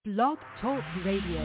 Blog Talk Radio.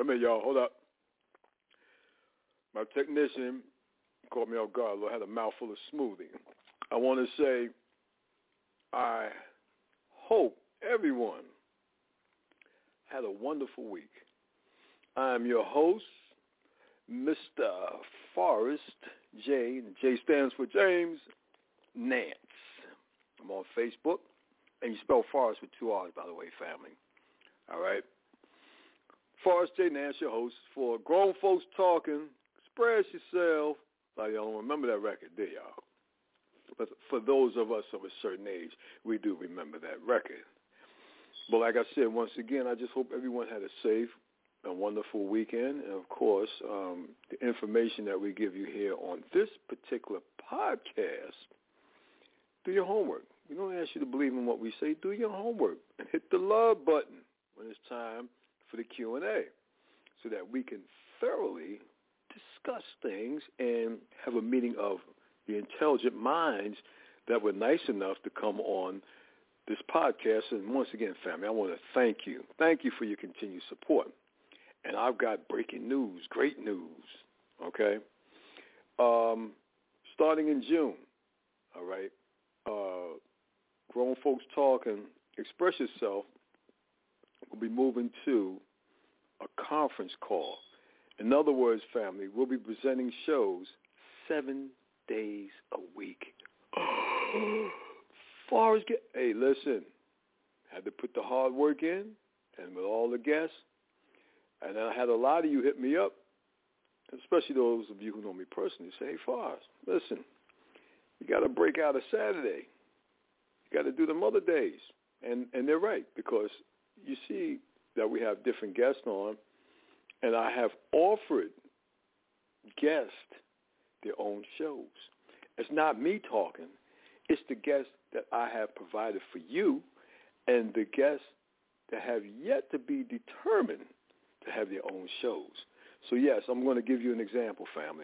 minute, y'all. Hold up. My technician caught me off guard. I had a mouthful of smoothie. I want to say I hope everyone had a wonderful week. I am your host, Mr. Forrest J. J stands for James Nance. I'm on Facebook, and you spell Forrest with 2 R's, by the way, family. All right? Forrest J. Nance, your host for Grown Folks Talking. Express yourself. Like, y'all don't remember that record, do y'all? But for those of us of a certain age, we do remember that record. But like I said, once again, I just hope everyone had a safe and wonderful weekend. And, of course, the information that we give you here on this particular podcast, do your homework. We don't ask you to believe in what we say. Do your homework and hit the love button when it's time for the Q&A so that we can thoroughly discuss things and have a meeting of the intelligent minds that were nice enough to come on this podcast. And once again, family, I want to thank you. Thank you for your continued support. And I've got breaking news, great news, okay? Starting in June, all right, Grown Folks Talking, Express Yourself will be moving to a conference call. In other words, family, we'll be presenting shows 7 days a week. Hey, listen, had to put the hard work in, and with all the guests, and I had a lot of you hit me up, especially those of you who know me personally, say, hey, Forrest, listen, you got to break out a Saturday. You got to do them other days. And they're right, because you see that we have different guests on, and I have offered guests their own shows. It's not me talking. It's the guests that I have provided for you and the guests that have yet to be determined to have their own shows. So, yes, I'm going to give you an example, family.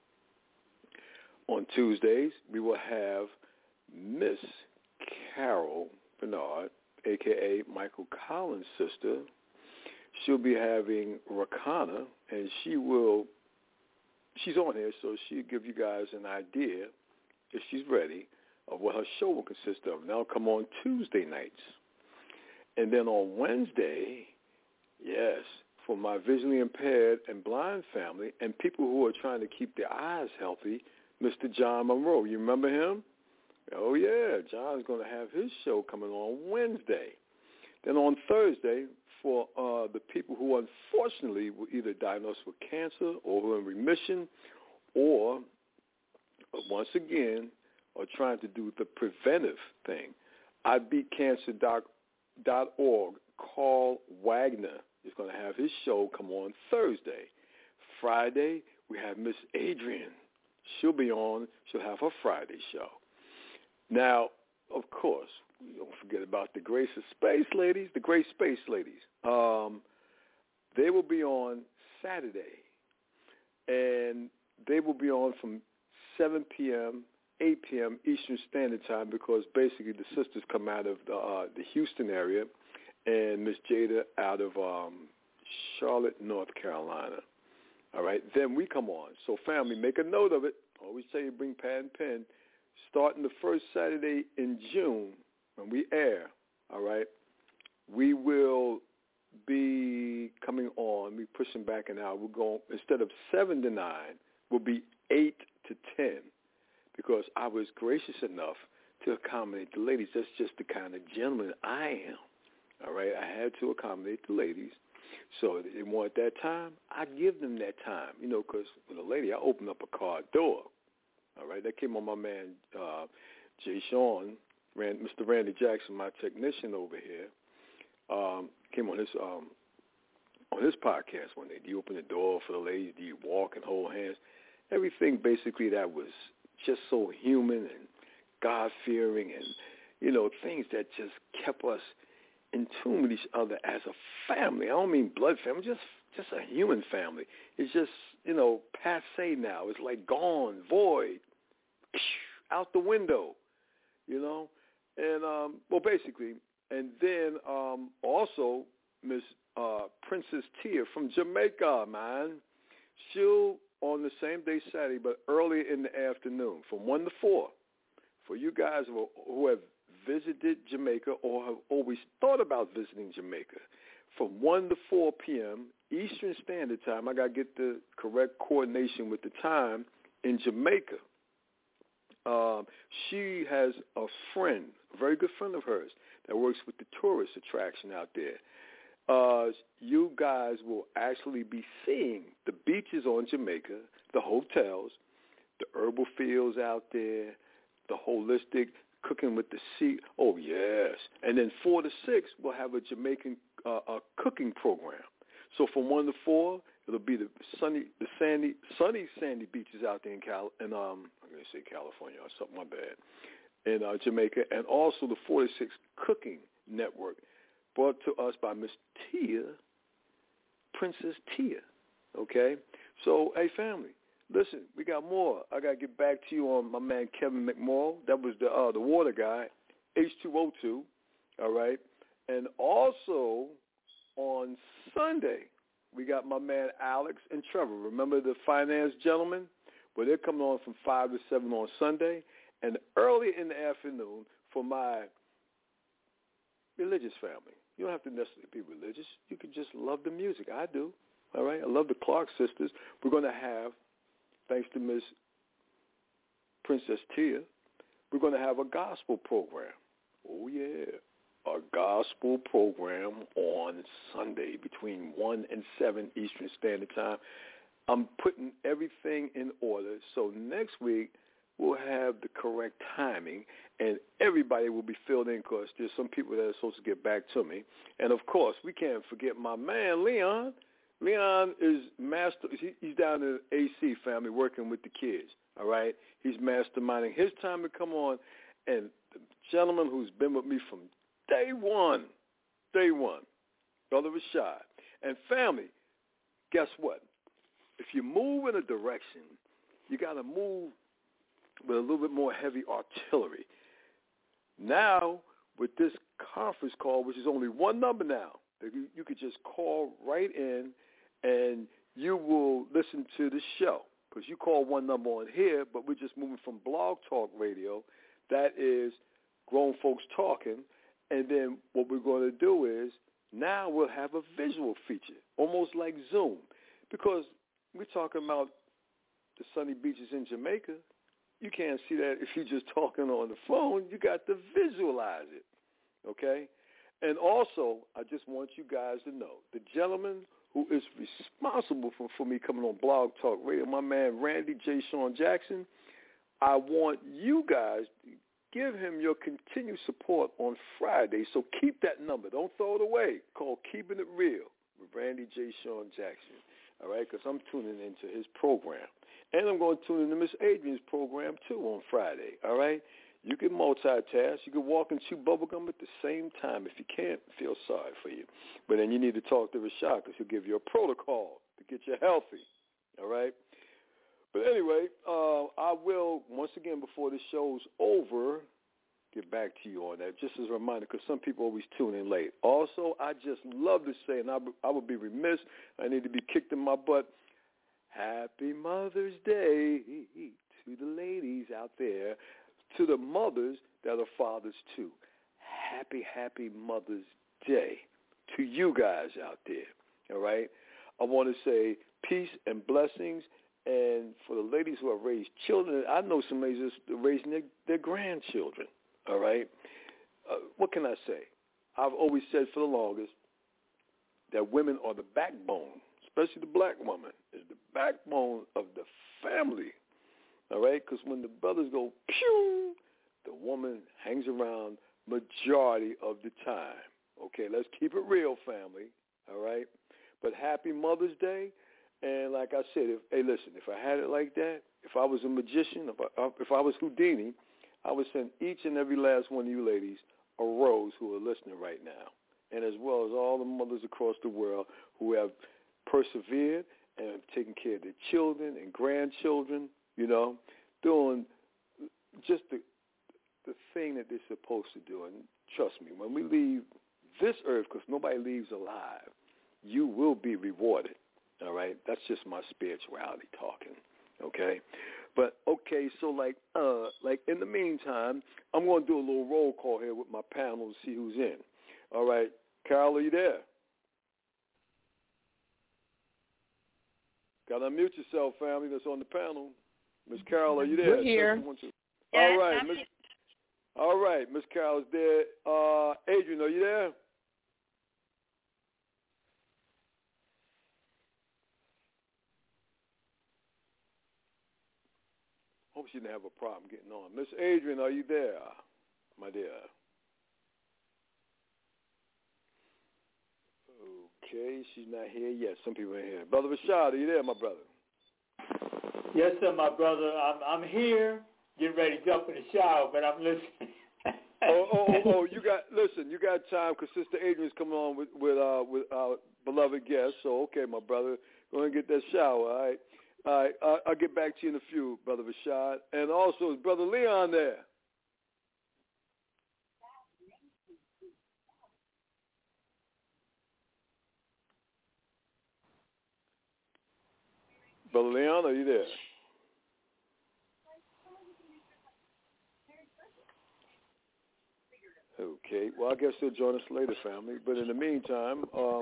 On Tuesdays, we will have Miss Carol Bernard, a.k.a. Michael Collins' sister. She'll be having Rakana, and she's on here, so she'll give you guys an idea, if she's ready, of what her show will consist of. And that'll come on Tuesday nights. And then on Wednesday, yes, for my visually impaired and blind family and people who are trying to keep their eyes healthy, Mr. John Monroe. You remember him? Oh, yeah, John's going to have his show coming on Wednesday. Then on Thursday, for the people who unfortunately were either diagnosed with cancer or who are in remission or, once again, are trying to do the preventive thing, IBeatCancer.org, Carl Wagner is going to have his show come on Thursday. Friday, we have Miss Adrian. She'll be on. She'll have her Friday show. Now, of course, we don't forget about the Grace of Space ladies, the Great Space ladies. They will be on Saturday, and they will be on from 7 p.m., 8 p.m. Eastern Standard Time, because basically the sisters come out of the Houston area and Miss Jada out of Charlotte, North Carolina. All right, then we come on. So, family, make a note of it. Always say you bring pad and pen. Starting the first Saturday in June, when we air, all right, we will be coming on. We're pushing back an hour. We're going, instead of 7 to 9, we'll be 8 to 10, because I was gracious enough to accommodate the ladies. That's just the kind of gentleman I am. All right, I had to accommodate the ladies. So if they want that time, I give them that time, because with a lady, I open up a car door. All right, that came on my man, Jay Sean, Mr. Randy Jackson, my technician over here, came on his podcast one day. Do you open the door for the ladies? Do you walk and hold hands? Everything basically that was just so human and God-fearing and, things that just kept us in tune with each other as a family. I don't mean blood family, just a human family. It's just, passe now. It's like gone, void, out the window, And, basically, and then also Miss Princess Tia from Jamaica, man. She'll on the same day Saturday, but early in the afternoon from 1 to 4. For you guys who have visited Jamaica or have always thought about visiting Jamaica, from 1 to 4 p.m. Eastern Standard Time. I got to get the correct coordination with the time in Jamaica. She has a friend, a very good friend of hers, that works with the tourist attraction out there. You guys will actually be seeing the beaches on Jamaica, the hotels, the herbal fields out there, the holistic cooking with the sea. Oh, yes. And then 4 to 6, we'll have a Jamaican cooking program. So from 1 to 4, it'll be the sunny sandy beaches out there in I'm going to say California or something, my bad, in Jamaica, and also the 4 to 6 cooking network brought to us by Miss Tia, Princess Tia, okay? So, hey, family, listen, we got more. I got to get back to you on my man Kevin McMorrow. That was the water guy, H2O2, all right? And also on Sunday, we got my man Alex and Trevor. Remember the finance gentlemen? Well, they're coming on from 5 to 7 on Sunday. And early in the afternoon for my religious family. You don't have to necessarily be religious. You can just love the music. I do. All right? I love the Clark sisters. We're going to have, thanks to Miss Princess Tia, we're going to have a gospel program. Oh, yeah. A gospel program on Sunday between 1 and 7 Eastern Standard Time. I'm putting everything in order. So next week, we'll have the correct timing, and everybody will be filled in because there's some people that are supposed to get back to me. And, of course, we can't forget my man, Leon. Leon is master. He's down in the AC family working with the kids, all right? He's masterminding his time to come on. And the gentleman who's been with me from day one, Brother Rashad. And family, guess what? If you move in a direction, you got to move with a little bit more heavy artillery. Now, with this conference call, which is only one number now, you could just call right in and you will listen to the show. Because you call one number on here, but we're just moving from Blog Talk Radio, that is Grown Folks Talking, and then what we're going to do is now we'll have a visual feature, almost like Zoom, because we're talking about the sunny beaches in Jamaica. You can't see that if you're just talking on the phone. You got to visualize it, okay? And also, I just want you guys to know, the gentleman who is responsible for me coming on Blog Talk Radio, my man Randy J. Sean Jackson, I want you guys to give him your continued support on Friday. So keep that number. Don't throw it away. Call Keeping It Real with Randy J. Sean Jackson, all right, because I'm tuning into his program. And I'm going to tune into Miss Adrian's program, too, on Friday, all right? You can multitask. You can walk and chew bubblegum at the same time. If you can't, feel sorry for you. But then you need to talk to Rashad because he'll give you a protocol to get you healthy, all right? But anyway, I will, once again, before the show's over, get back to you on that, just as a reminder, because some people always tune in late. Also, I just love to say, and I would be remiss, I need to be kicked in my butt, Happy Mother's Day to the ladies out there, to the mothers that are fathers too. Happy Mother's Day to you guys out there, all right? I want to say peace and blessings, and for the ladies who have raised children, I know some ladies are raising their grandchildren, all right? What can I say? I've always said for the longest that women are the backbone, especially the black woman, is the backbone of the family, all right? Because when the brothers go, pew, the woman hangs around majority of the time. Okay, let's keep it real, family, all right? But happy Mother's Day, and like I said, if I had it like that, if I was a magician, if I was Houdini, I would send each and every last one of you ladies a rose who are listening right now, and as well as all the mothers across the world who have persevered and have taken care of their children and grandchildren, you know, doing just the thing that they're supposed to do. And trust me, when we leave this earth, because nobody leaves alive, you will be rewarded. All right? That's just my spirituality talking. Okay? But, okay, so like in the meantime, I'm going to do a little roll call here with my panel to see who's in. All right. Carol, are you there? Got to unmute yourself, family that's on the panel. Miss Carol, are you there? We're here. All right, Miss. All right, Miss Carol's there. Adrian, are you there? Hope she didn't have a problem getting on. Miss Adrian, are you there, my dear? Okay, she's not here yet. Some people are here. Brother Rashad, are you there, my brother? Yes, sir, my brother. I'm here, getting ready to jump in the shower, but I'm listening. You got time because Sister Adrian's coming on with our beloved guest. So, okay, my brother, go ahead and get that shower, all right? I'll get back to you in a few, Brother Rashad. And also, is Brother Leon there? Brother Leon, are you there? Okay. Well, I guess he'll join us later, family. But in the meantime,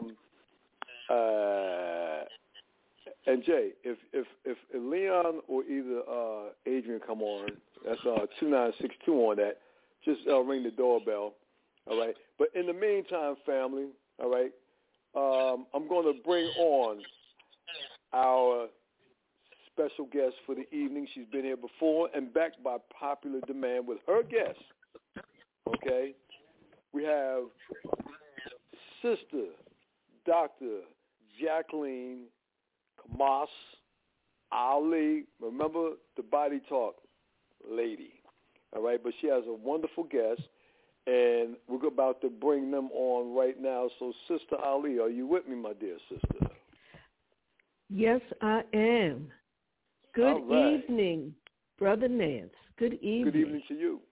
and Jay, if Leon or either Adrian come on, that's 2962 on that. Just ring the doorbell. All right. But in the meantime, family, all right, I'm going to bring on our special guest for the evening. She's been here before and backed by popular demand with her guest. Okay? We have Sister Dr. Jacqueline Kamas Ali. Remember the Body Talk lady. All right? But she has a wonderful guest, and we're about to bring them on right now. So, Sister Ali, are you with me, my dear sister? Yes, I am. Good evening, Brother Nance. Good evening. Good evening to you.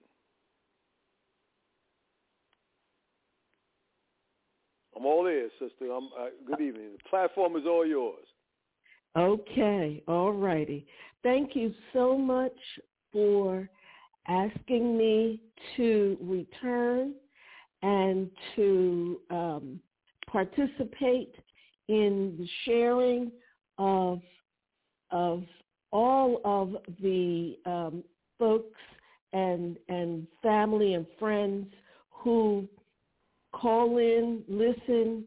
I'm all ears, sister. Good evening. The platform is all yours. Okay, all righty. Thank you so much for asking me to return and to participate in the sharing of all of the folks and family and friends who call in, listen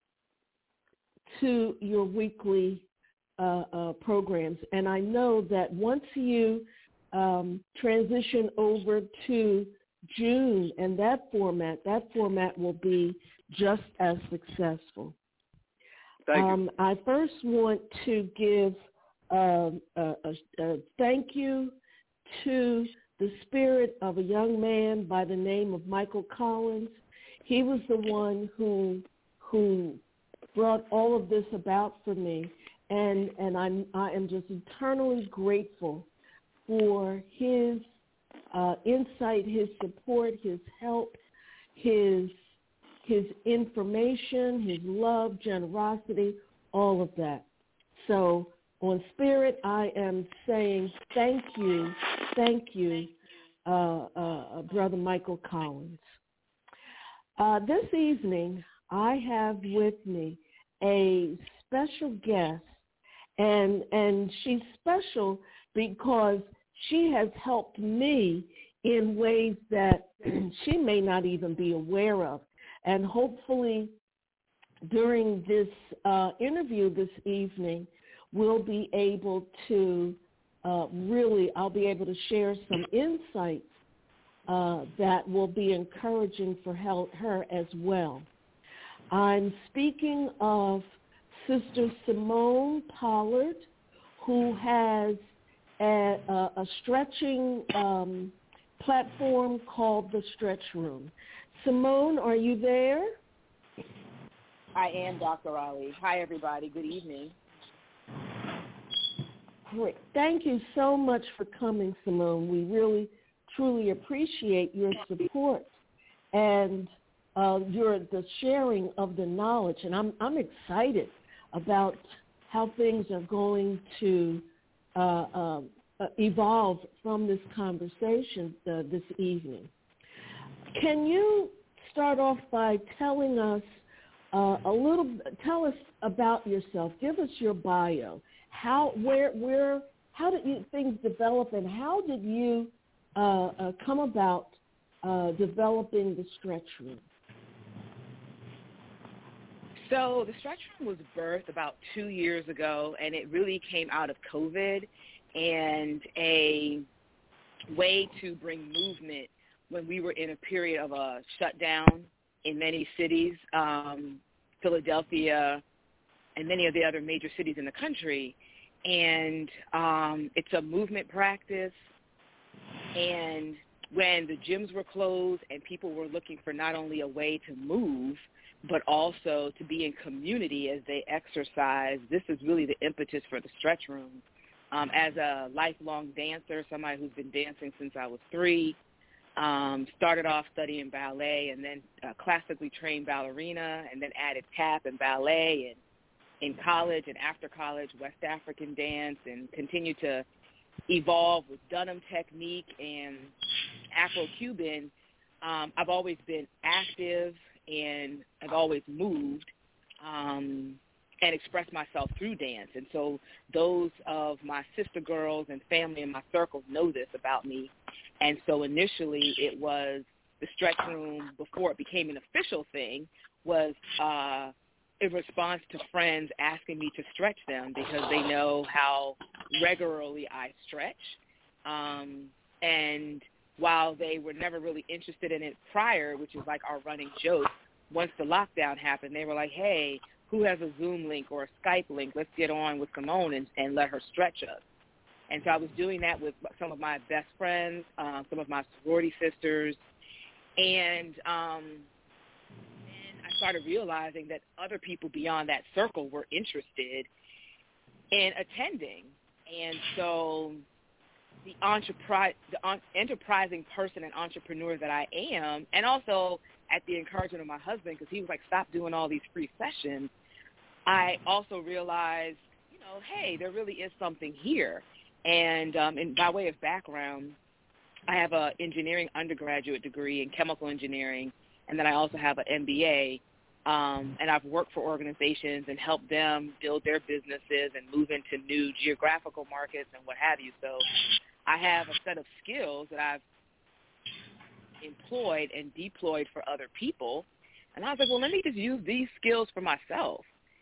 to your weekly programs. And I know that once you transition over to June and that format will be just as successful. Thank you. I first want to give a thank you to the spirit of a young man by the name of Michael Collins. He was the one who brought all of this about for me, and I am just eternally grateful for his insight, his support, his help, his information, his love, generosity, all of that. So on spirit, I am saying thank you, Brother Michael Collins. This evening, I have with me a special guest, and she's special because she has helped me in ways that she may not even be aware of. And hopefully during this interview this evening, we'll be able to I'll be able to share some insights that will be encouraging for her as well. I'm speaking of Sister Simone Pollard, who has a stretching platform called The Stretch Room. Simone, are you there? I am, Dr. Ali. Hi, everybody. Good evening. Great. Thank you so much for coming, Simone. We really, truly appreciate your support. And the sharing of the knowledge, and I'm excited about how things are going to evolve from this conversation this evening. Can you start off by telling us tell us about yourself. Give us your bio. How did things develop, and how did you come about developing the Stretch Room? So the Stretch Room was birthed about 2 years ago, and it really came out of COVID and a way to bring movement when we were in a period of a shutdown in many cities, Philadelphia and many of the other major cities in the country. And it's a movement practice. And when the gyms were closed and people were looking for not only a way to move, but also to be in community as they exercise, this is really the impetus for the Stretch Room. As a lifelong dancer, somebody who's been dancing since I was 3, started off studying ballet and then classically trained ballerina, and then added tap and ballet, and in college and after college, West African dance, and continued to evolve with Dunham technique and Afro-Cuban. I've always been active, and I've always moved and expressed myself through dance. And so those of my sister girls and family in my circle know this about me. And so initially it was the Stretch Room, before it became an official thing, was in response to friends asking me to stretch them because they know how regularly I stretch. And while they were never really interested in it prior, which is like our running joke, once the lockdown happened, they were like, hey, who has a Zoom link or a Skype link? Let's get on with Simone and let her stretch us. And so I was doing that with some of my best friends, some of my sorority sisters, and I started realizing that other people beyond that circle were interested in attending. And so the enterprising person and entrepreneur that I am, and also at the encouragement of my husband, because he was like, stop doing all these free sessions, I also realized, hey, there really is something here. And by way of background, I have an engineering undergraduate degree in chemical engineering, and then I also have an MBA, and I've worked for organizations and helped them build their businesses and move into new geographical markets and what have you. So I have a set of skills that I've employed and deployed for other people. And I was like, well, let me just use these skills for myself.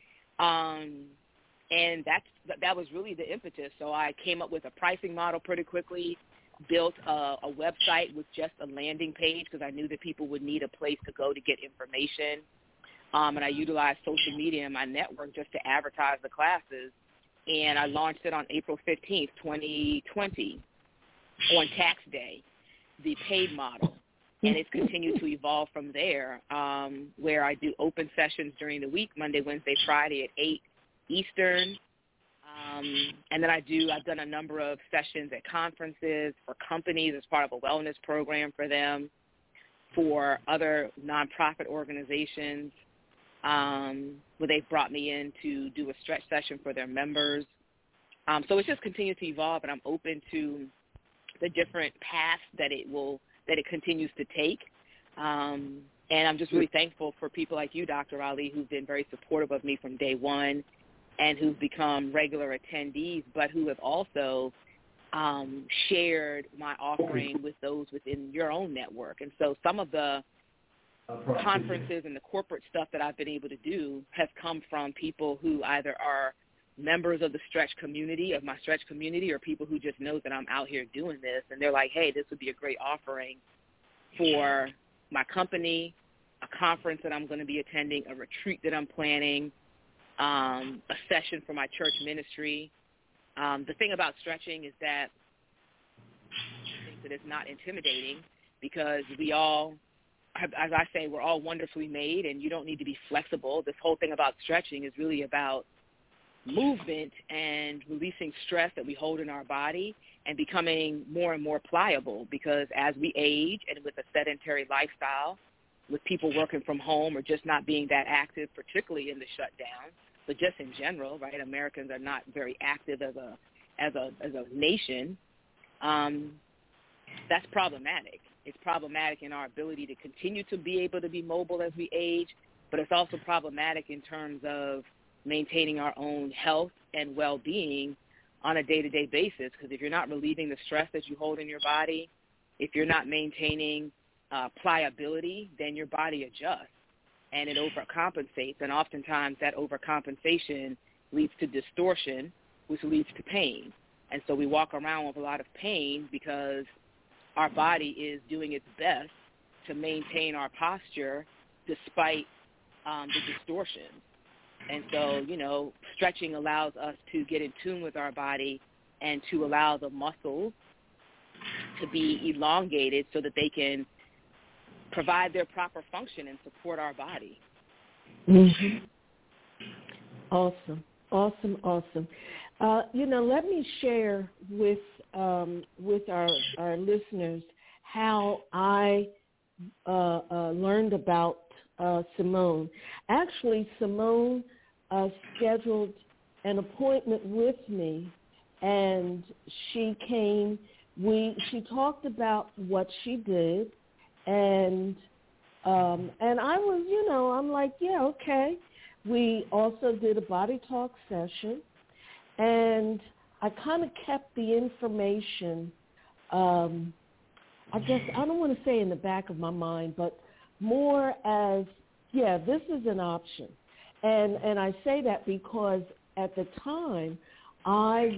And that was really the impetus. So I came up with a pricing model pretty quickly, built a website with just a landing page because I knew that people would need a place to go to get information. And I utilized social media and my network just to advertise the classes. And I launched it on April 15th, 2020, on tax day, the paid model. And it's continued to evolve from there, where I do open sessions during the week, Monday, Wednesday, Friday at 8 Eastern. And then I've done a number of sessions at conferences for companies as part of a wellness program for them, for other nonprofit organizations, where they've brought me in to do a stretch session for their members. So it's just continued to evolve, and I'm open to the different paths that it continues to take. And I'm just really thankful for people like you, Dr. Ali, who've been very supportive of me from day one and who've become regular attendees, but who have also shared my offering with those within your own network. And so some of the conferences and the corporate stuff that I've been able to do has come from people who either are members of the Stretch community, of my Stretch community, or people who just know that I'm out here doing this, and they're like, hey, this would be a great offering for my company, a conference that I'm going to be attending, a retreat that I'm planning, a session for my church ministry. The thing about stretching is that I think that it's not intimidating because we all, as I say, we're all wonderfully made, and you don't need to be flexible. This whole thing about stretching is really about movement and releasing stress that we hold in our body and becoming more and more pliable, because as we age and with a sedentary lifestyle, with people working from home or just not being that active, particularly in the shutdown, but just in general, right? Americans are not very active as a nation. That's problematic. It's problematic in our ability to continue to be able to be mobile as we age, but it's also problematic in terms of maintaining our own health and well-being on a day-to-day basis, because if you're not relieving the stress that you hold in your body, if you're not maintaining pliability, then your body adjusts and it overcompensates, and oftentimes that overcompensation leads to distortion, which leads to pain. And so we walk around with a lot of pain because our body is doing its best to maintain our posture despite the distortion. And so, stretching allows us to get in tune with our body and to allow the muscles to be elongated so that they can provide their proper function and support our body. Mm-hmm. Awesome. Let me share with our listeners how I learned about Simone. Actually, Simone scheduled an appointment with me, and she came. She talked about what she did, and I was, I'm like, yeah, okay. We also did a body talk session, and I kind of kept the information, I guess, I don't want to say in the back of my mind, but more as, yeah, this is an option. And I say that because at the time I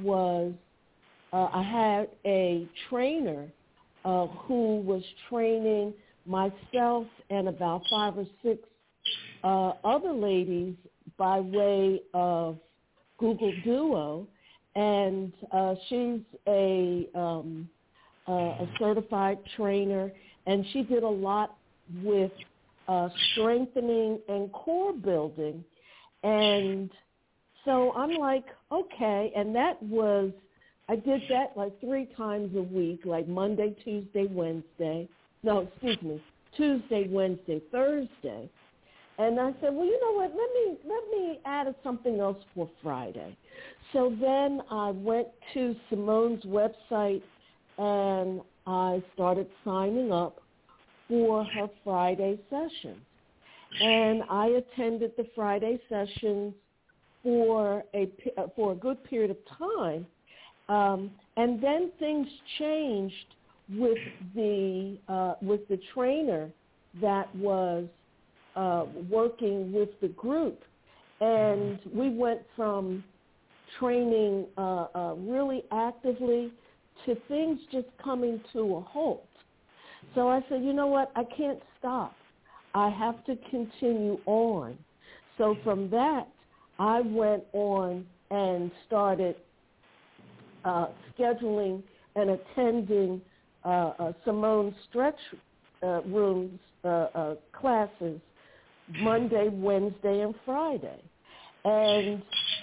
had a trainer who was training myself and about 5 or 6 other ladies by way of Google Duo, and she's a certified trainer, and she did a lot with strengthening and core building. And so I'm like, okay, and I did that like 3 times a week, like Monday, Tuesday, Wednesday. No, excuse me, Tuesday, Wednesday, Thursday. And I said, well, you know what, let me add something else for Friday. So then I went to Simone's website and I started signing up for her Friday sessions. And I attended the Friday sessions for a good period of time. And then things changed with the trainer that was working with the group, and we went from training really actively to things just coming to a halt. So I said, you know what, I can't stop. I have to continue on. So from that, I went on and started scheduling and attending Simone's stretch rooms classes Monday, Wednesday, and Friday. And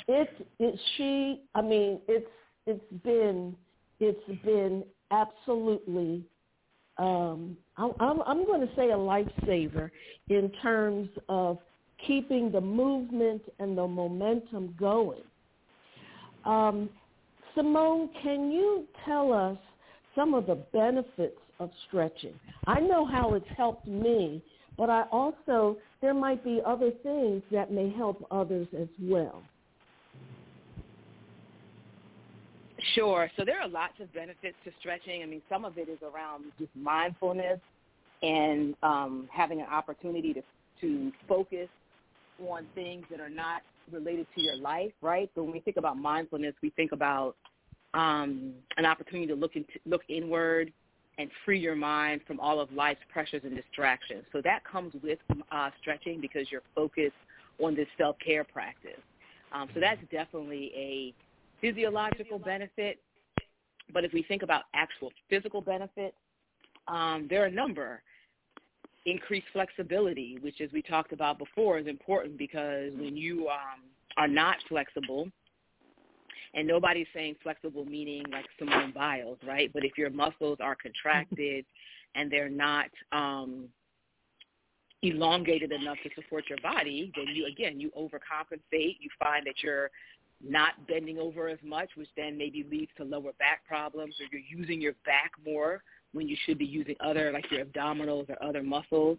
it's been absolutely I'm going to say a lifesaver in terms of keeping the movement and the momentum going. Simone, can you tell us some of the benefits of stretching? I know how it's helped me, but there might be other things that may help others as well. Sure. So there are lots of benefits to stretching. I mean, some of it is around just mindfulness and having an opportunity to focus on things that are not related to your life, right? So when we think about mindfulness, we think about an opportunity to look inward and free your mind from all of life's pressures and distractions. So that comes with stretching because you're focused on this self-care practice. So that's definitely a physiological benefit. But if we think about actual physical benefits, there are a number. Increased flexibility, which, as we talked about before, is important because when you are not flexible, and nobody's saying flexible meaning like Simone Biles, right? But if your muscles are contracted and they're not, elongated enough to support your body, then you overcompensate. You find that you're not bending over as much, which then maybe leads to lower back problems, or you're using your back more when you should be using other, like your abdominals or other muscles.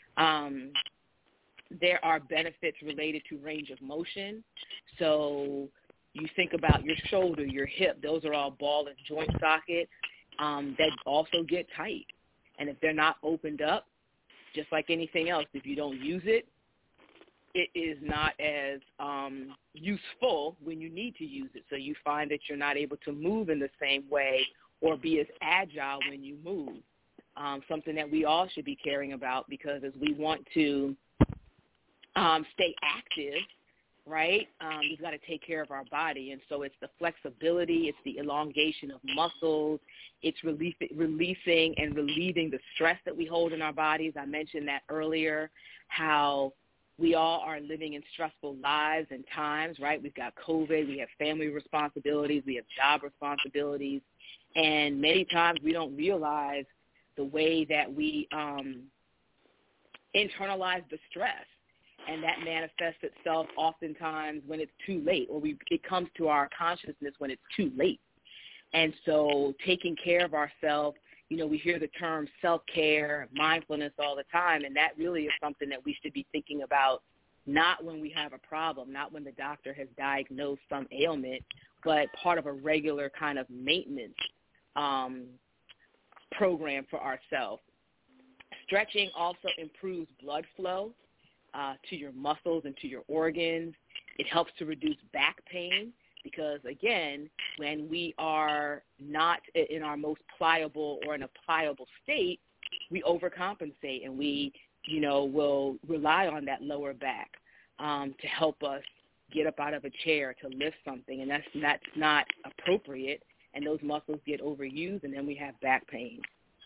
There are benefits related to range of motion. So you think about your shoulder, your hip, those are all ball and joint sockets that also get tight. And if they're not opened up, just like anything else, if you don't use it, it is not as useful when you need to use it. So you find that you're not able to move in the same way or be as agile when you move. Something that we all should be caring about, because as we want to stay active, right, we've got to take care of our body. And so it's the flexibility, it's the elongation of muscles, it's releasing and relieving the stress that we hold in our bodies. I mentioned that earlier, how we all are living in stressful lives and times, right? We've got COVID, we have family responsibilities, we have job responsibilities, and many times we don't realize the way that we internalize the stress. And that manifests itself oftentimes when it's too late, or it comes to our consciousness when it's too late. And so taking care of ourselves, we hear the term self-care, mindfulness all the time, and that really is something that we should be thinking about, not when we have a problem, not when the doctor has diagnosed some ailment, but part of a regular kind of maintenance program for ourselves. Stretching also improves blood flow to your muscles and to your organs. It helps to reduce back pain because, again, when we are not in our most pliable or in a pliable state, we overcompensate and we, will rely on that lower back to help us get up out of a chair, to lift something, and that's not appropriate, and those muscles get overused, and then we have back pain.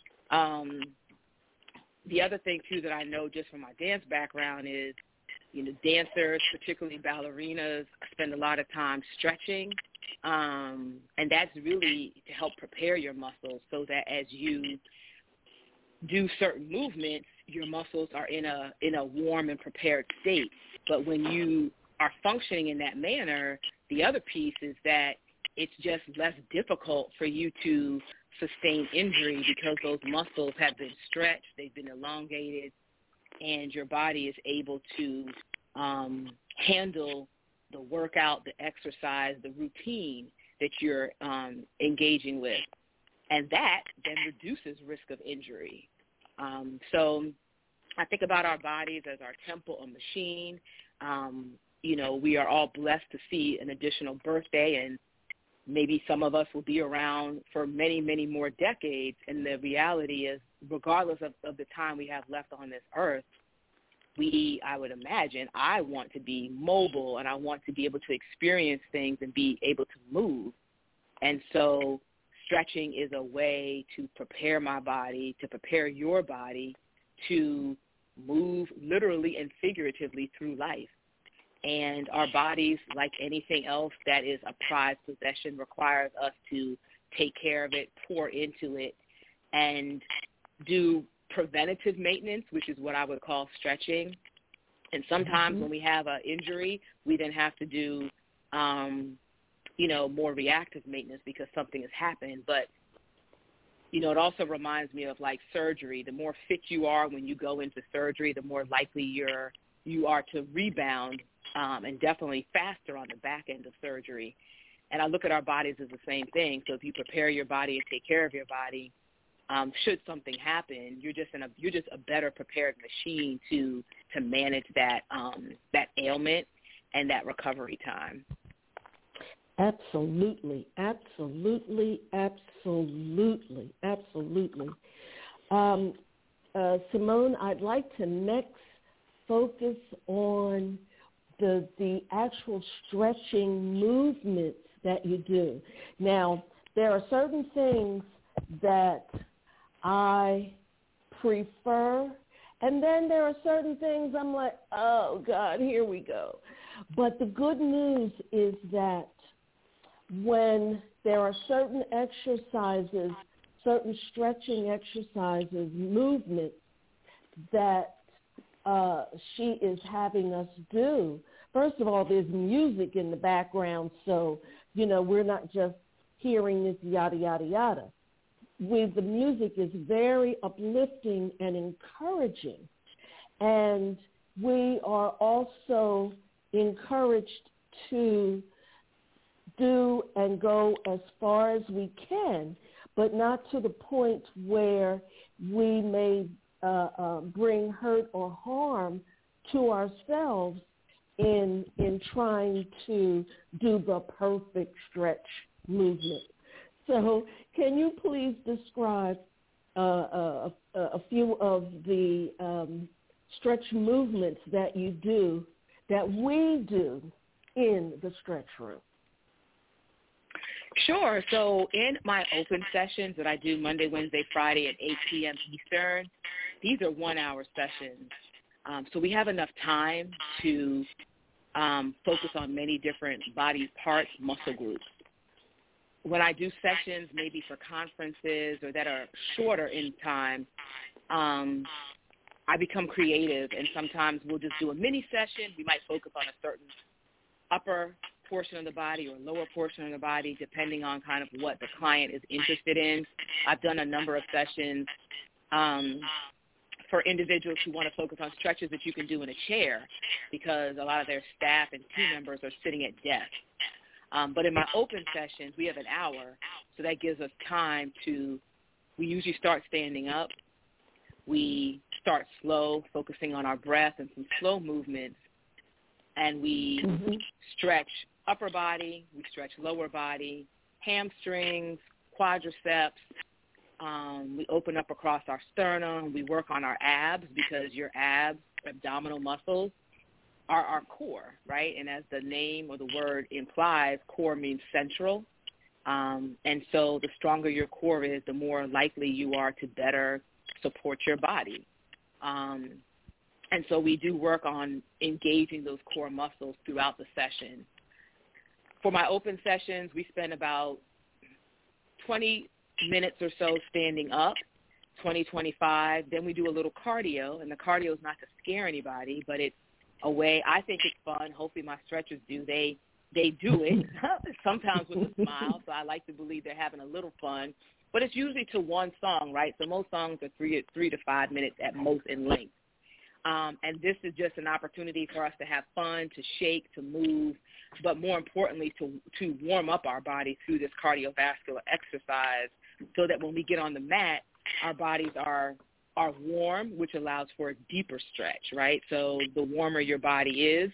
The other thing, too, that I know just from my dance background is, dancers, particularly ballerinas, spend a lot of time stretching, and that's really to help prepare your muscles so that as you do certain movements, your muscles are in a warm and prepared state. But when you are functioning in that manner, the other piece is that it's just less difficult for you to sustain injury because those muscles have been stretched, they've been elongated, and your body is able to handle the workout, the exercise, the routine that you're engaging with. And that then reduces risk of injury. So I think about our bodies as our temple, a machine. We are all blessed to see an additional birthday, and maybe some of us will be around for many, many more decades. And the reality is, regardless of the time we have left on this earth, I would imagine, I want to be mobile and I want to be able to experience things and be able to move. And so stretching is a way to prepare my body, to prepare your body to move literally and figuratively through life. And our bodies, like anything else that is a prized possession, requires us to take care of it, pour into it, and do preventative maintenance, which is what I would call stretching. And sometimes when we have an injury, we then have to do, more reactive maintenance because something has happened. But, it also reminds me of like surgery. The more fit you are when you go into surgery, the more likely you are to rebound, and definitely faster on the back end of surgery. And I look at our bodies as the same thing. So if you prepare your body and take care of your body, should something happen, you're just a better prepared machine to manage that ailment and that recovery time. Absolutely. Simone, I'd like to next focus on the actual stretching movements that you do. Now, there are certain things that I prefer, and then there are certain things I'm like, oh, God, here we go. But the good news is that when there are certain exercises, certain stretching exercises, movements that she is having us do. First of all, there's music in the background, so, we're not just hearing this yada, yada, yada. The music is very uplifting and encouraging. And we are also encouraged to do and go as far as we can, but not to the point where we may bring hurt or harm to ourselves in trying to do the perfect stretch movement. So can you please describe a few of the stretch movements that we do in the stretch room? Sure. So in my open sessions that I do Monday, Wednesday, Friday at 8 p.m. Eastern, these are 1-hour sessions. So we have enough time to focus on many different body parts, muscle groups. When I do sessions maybe for conferences or that are shorter in time, I become creative, and sometimes we'll just do a mini session. We might focus on a certain upper portion of the body or lower portion of the body, depending on kind of what the client is interested in. I've done a number of sessions for individuals who want to focus on stretches that you can do in a chair because a lot of their staff and team members are sitting at desks. But in my open sessions, we have an hour, so that gives us time we usually start standing up. We start slow, focusing on our breath and some slow movements, and we stretch upper body, we stretch lower body, hamstrings, quadriceps. We open up across our sternum. We work on our abs because your abs, abdominal muscles, are our core, right? And as the name or the word implies, core means central. And so the stronger your core is, the more likely you are to better support your body. And so we do work on engaging those core muscles throughout the session. For my open sessions, we spend about 20 minutes or so standing up, 25. Then we do a little cardio, and the cardio is not to scare anybody, but it's a way. I think it's fun. Hopefully my stretchers do. They do it, sometimes with a smile, so I like to believe they're having a little fun. But it's usually to one song, right? So most songs are 3 to 5 minutes at most in length. And this is just an opportunity for us to have fun, to shake, to move, but more importantly, to warm up our body through this cardiovascular exercise so that when we get on the mat, our bodies are warm, which allows for a deeper stretch, right? So the warmer your body is,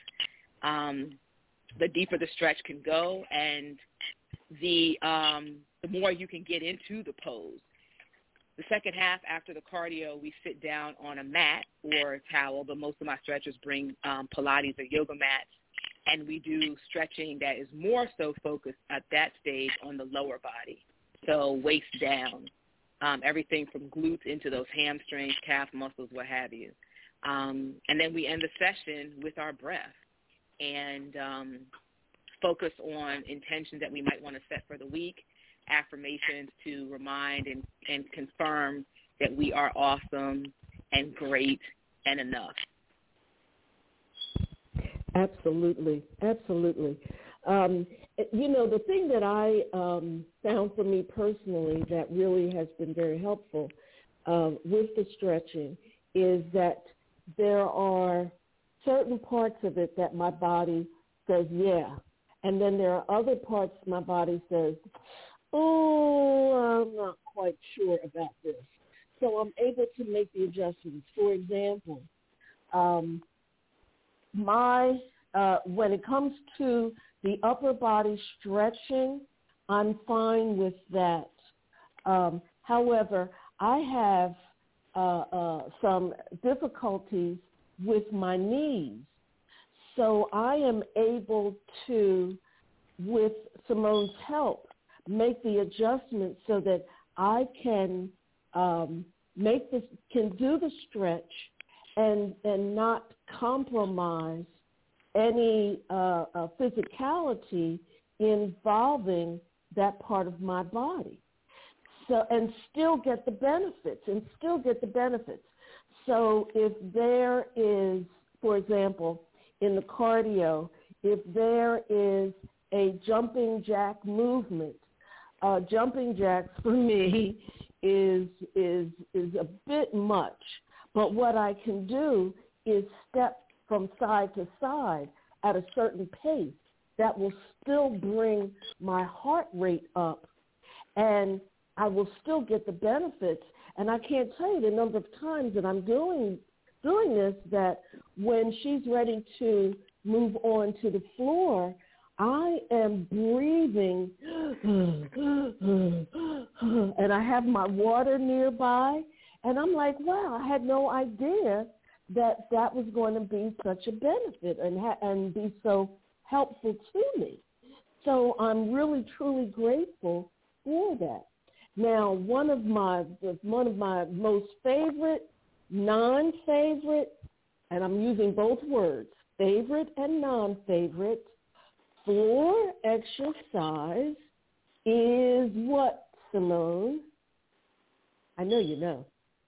the deeper the stretch can go, and the more you can get into the pose. The second half, after the cardio, we sit down on a mat or a towel, but most of my stretchers bring Pilates or yoga mats, and we do stretching that is more so focused at that stage on the lower body, so waist down, everything from glutes into those hamstrings, calf muscles, what have you. And then we end the session with our breath and focus on intentions that we might want to set for the week, affirmations to remind and confirm that we are awesome and great and enough. Absolutely. The thing that I found for me personally that really has been very helpful with the stretching is that there are certain parts of it that my body says, yeah, and then there are other parts my body says, oh, I'm not quite sure about this. So I'm able to make the adjustments. For example, when it comes to the upper body stretching, I'm fine with that. However, I have some difficulties with my knees. So I am able to, with Simone's help, make the adjustment so that I can do the stretch and not compromise any physicality involving that part of my body. So and still get the benefits. So if there is, for example, in the cardio, if there is a jumping jack movement, jumping jacks for me is a bit much. But what I can do is step from side to side at a certain pace that will still bring my heart rate up, and I will still get the benefits. And I can't tell you the number of times that I'm doing this, that when she's ready to move on to the floor, I am breathing, and I have my water nearby, and I'm like, wow, I had no idea that was going to be such a benefit and be so helpful to me. So I'm really, truly grateful for that. Now, one of my most favorite, non-favorite, and I'm using both words, favorite and non-favorite, floor exercise is what, Simone? I know you know.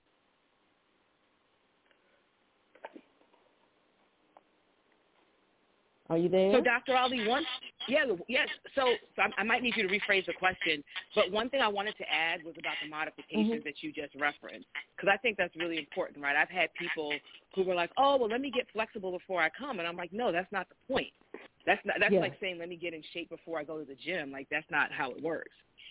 Are you there? So, Dr. Ali, yes. So I might need you to rephrase the question, but one thing I wanted to add was about the modifications that you just referenced, because I think that's really important, right? I've had people who were like, oh, well, let me get flexible before I come, and I'm like, no, that's not the point. That's like saying, let me get in shape before I go to the gym. Like, that's not how it works.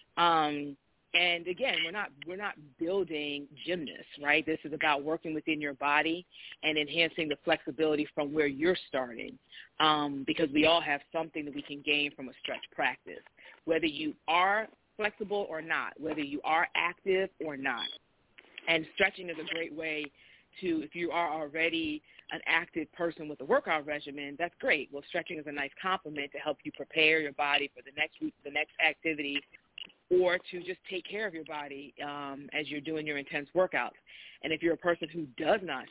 And again, we're not building gymnasts, right? This is about working within your body and enhancing the flexibility from where you're starting, because we all have something that we can gain from a stretch practice, whether you are flexible or not, whether you are active or not. And stretching is a great way to, if you are already an active person with a workout regimen, that's great. Well, stretching is a nice complement to help you prepare your body for the next week, the next activity, or to just take care of your body as you're doing your intense workouts. And if you're a person who does not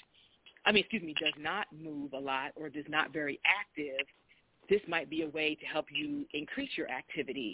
does not move a lot or is not very active, this might be a way to help you increase your activity.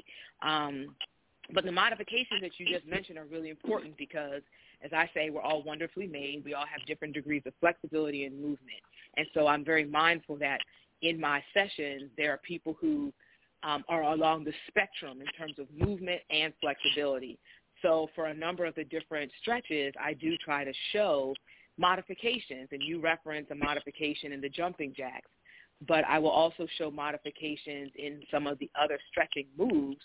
But the modifications that you just mentioned are really important because, as I say, we're all wonderfully made. We all have different degrees of flexibility and movement. And so I'm very mindful that in my sessions there are people who are along the spectrum in terms of movement and flexibility. So for a number of the different stretches, I do try to show modifications, and you reference a modification in the jumping jacks, but I will also show modifications in some of the other stretching moves,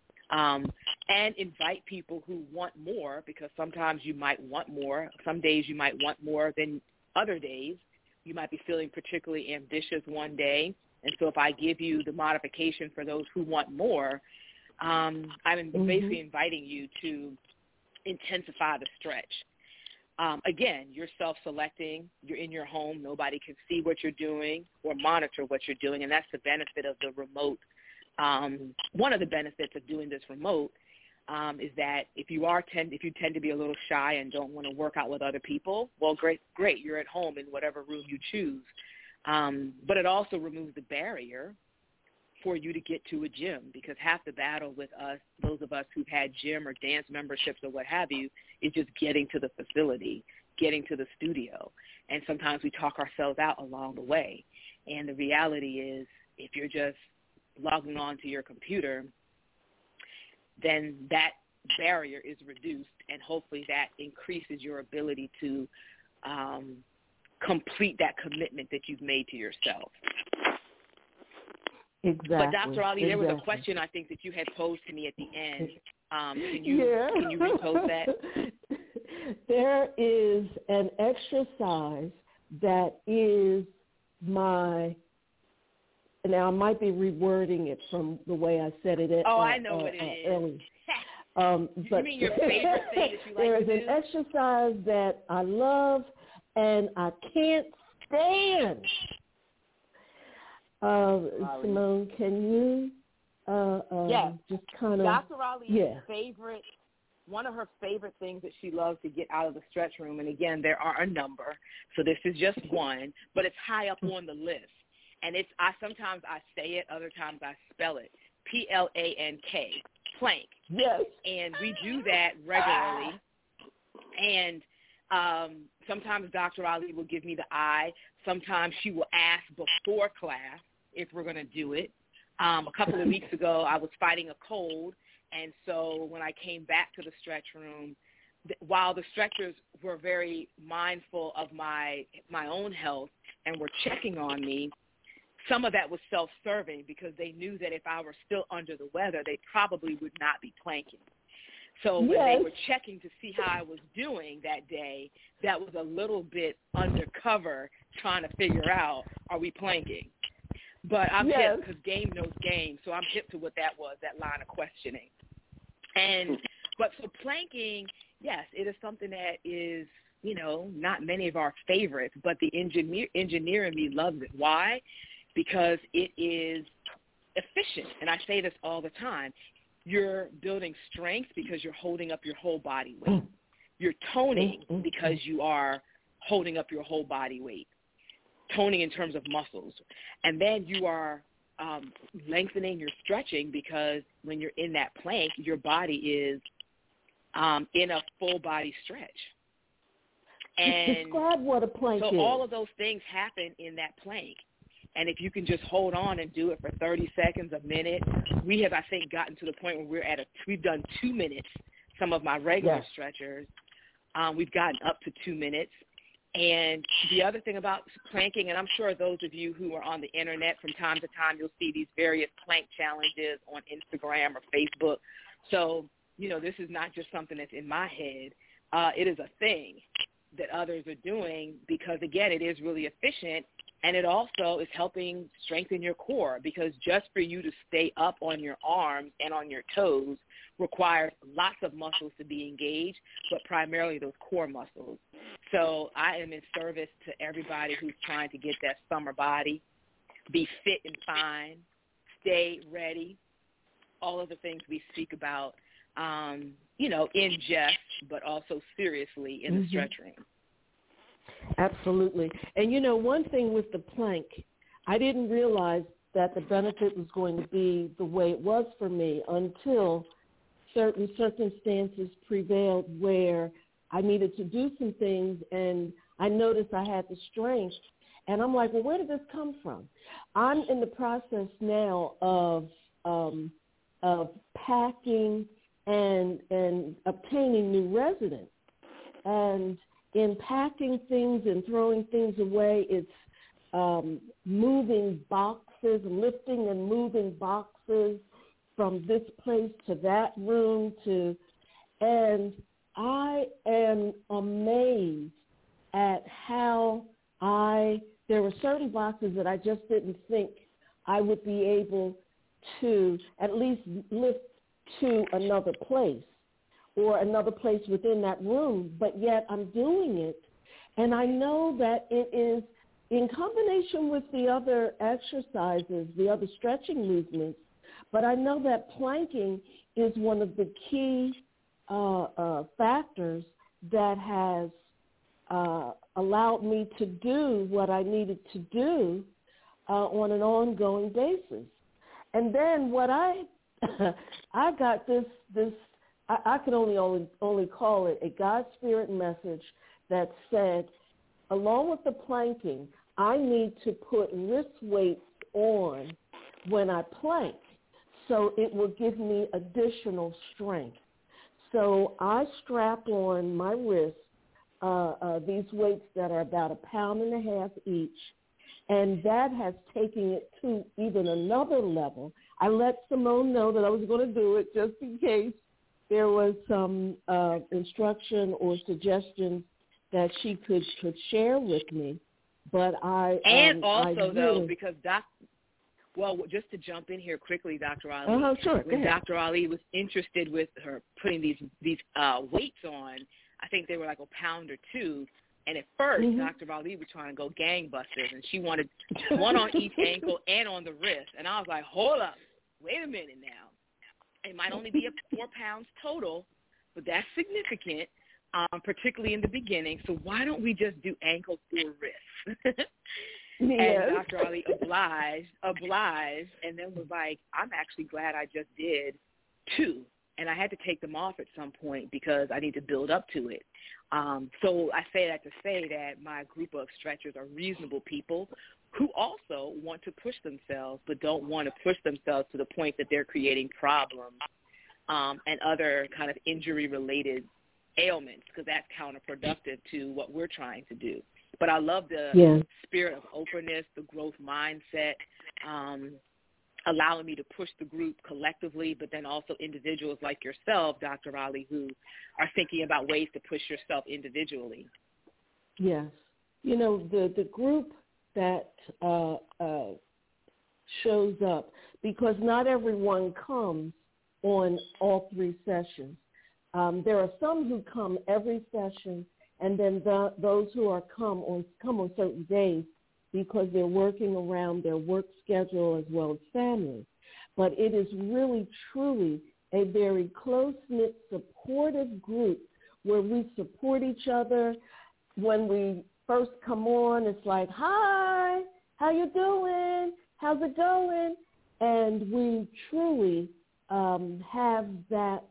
and invite people who want more, because sometimes you might want more. Some days you might want more than other days. You might be feeling particularly ambitious one day. And so if I give you the modification for those who want more, I'm basically inviting you to intensify the stretch. Again, you're self-selecting. You're in your home. Nobody can see what you're doing or monitor what you're doing, and that's the benefit of the remote. One of the benefits of doing this remote is that if you tend to be a little shy and don't want to work out with other people, well, great, you're at home in whatever room you choose. But it also removes the barrier for you to get to a gym, because half the battle with us, those of us who've had gym or dance memberships or what have you, is just getting to the facility, getting to the studio. And sometimes we talk ourselves out along the way. And the reality is, if you're just logging on to your computer, then that barrier is reduced, and hopefully that increases your ability to complete that commitment that you've made to yourself. Exactly. But Dr. Ali, there was a question I think that you had posed to me at the end. Can you repose that? There is an exercise that is now I might be rewording it from the way I said it. I know what it is. Early. But you mean your favorite thing that you like there to is do? an exercise that I love and I can't stand. Simone, can you just kind of... Dr. Ali's favorite, one of her favorite things that she loves to get out of the stretch room, and again, there are a number, so this is just one, but it's high up on the list. And sometimes I say it, other times I spell it, Plank, plank. Yes. And we do that regularly. And Sometimes Dr. Ali will give me the eye. Sometimes she will ask before class if we're going to do it. A couple of weeks ago, I was fighting a cold, and so when I came back to the stretch room, while the stretchers were very mindful of my own health and were checking on me, some of that was self-serving because they knew that if I were still under the weather, they probably would not be planking. So when they were checking to see how I was doing that day, that was a little bit undercover trying to figure out, are we planking? But I'm hip because game knows game, so I'm hip to what that was, that line of questioning. But for planking, yes, it is something that is, not many of our favorites, but the engineer in me loves it. Why? Because it is efficient, and I say this all the time. You're building strength because you're holding up your whole body weight. You're toning because you are holding up your whole body weight, toning in terms of muscles. And then you are lengthening your stretching because when you're in that plank, your body is in a full body stretch. And describe what a plank is. So all of those things happen in that plank. And if you can just hold on and do it for 30 seconds, a minute, we have, I think, gotten to the point where we've done 2 minutes. Some of my regular stretchers, we've gotten up to 2 minutes. And the other thing about planking, and I'm sure those of you who are on the internet from time to time, you'll see these various plank challenges on Instagram or Facebook. So, this is not just something that's in my head. It is a thing that others are doing because, again, it is really efficient. And it also is helping strengthen your core because just for you to stay up on your arms and on your toes requires lots of muscles to be engaged, but primarily those core muscles. So I am in service to everybody who's trying to get that summer body, be fit and fine, stay ready, all of the things we speak about, in jest, but also seriously in the stretch room. Absolutely. And, one thing with the plank, I didn't realize that the benefit was going to be the way it was for me until certain circumstances prevailed where I needed to do some things, and I noticed I had the strength. And I'm like, well, where did this come from? I'm in the process now of packing and obtaining new residents. And in packing things and throwing things away, it's moving boxes, lifting and moving boxes from this place to that room and I am amazed at how there were certain boxes that I just didn't think I would be able to at least lift to another place or another place within that room, but yet I'm doing it. And I know that it is in combination with the other exercises, the other stretching movements, but I know that planking is one of the key factors that has allowed me to do what I needed to do on an ongoing basis. And then what I got this I can only call it a God Spirit message that said, along with the planking, I need to put wrist weights on when I plank so it will give me additional strength. So I strap on my wrists these weights that are about 1.5 pounds each, and that has taken it to even another level. I let Simone know that I was going to do it just in case there was some instruction or suggestions that she could share with me. But because just to jump in here quickly, Dr. Ali. Sure. When Dr. Ali was interested with her putting these weights on, I think they were like 1 pound or 2. And at first, Dr. Ali was trying to go gangbusters, and she wanted one on each ankle and on the wrist. And I was like, hold up, wait a minute now. It might only be 4 pounds total, but that's significant, particularly in the beginning. So why don't we just do ankles or wrists? Yes. And Dr. Ali obliged, and then was like, I'm actually glad I just did 2 and I had to take them off at some point because I need to build up to it. So I say that to say that my group of stretchers are reasonable people who also want to push themselves but don't want to push themselves to the point that they're creating problems and other kind of injury-related ailments, because that's counterproductive to what we're trying to do. But I love the spirit of openness, the growth mindset, allowing me to push the group collectively, but then also individuals like yourself, Dr. Ali, who are thinking about ways to push yourself individually. Yes. You know, the group that shows up, because not everyone comes on all three sessions. There are some who come every session, and then those who are come on certain days because they're working around their work schedule as well as family. But it is really, truly a very close-knit, supportive group where we support each other. When we first come on, it's like, hi, how you doing? How's it going? And we truly have that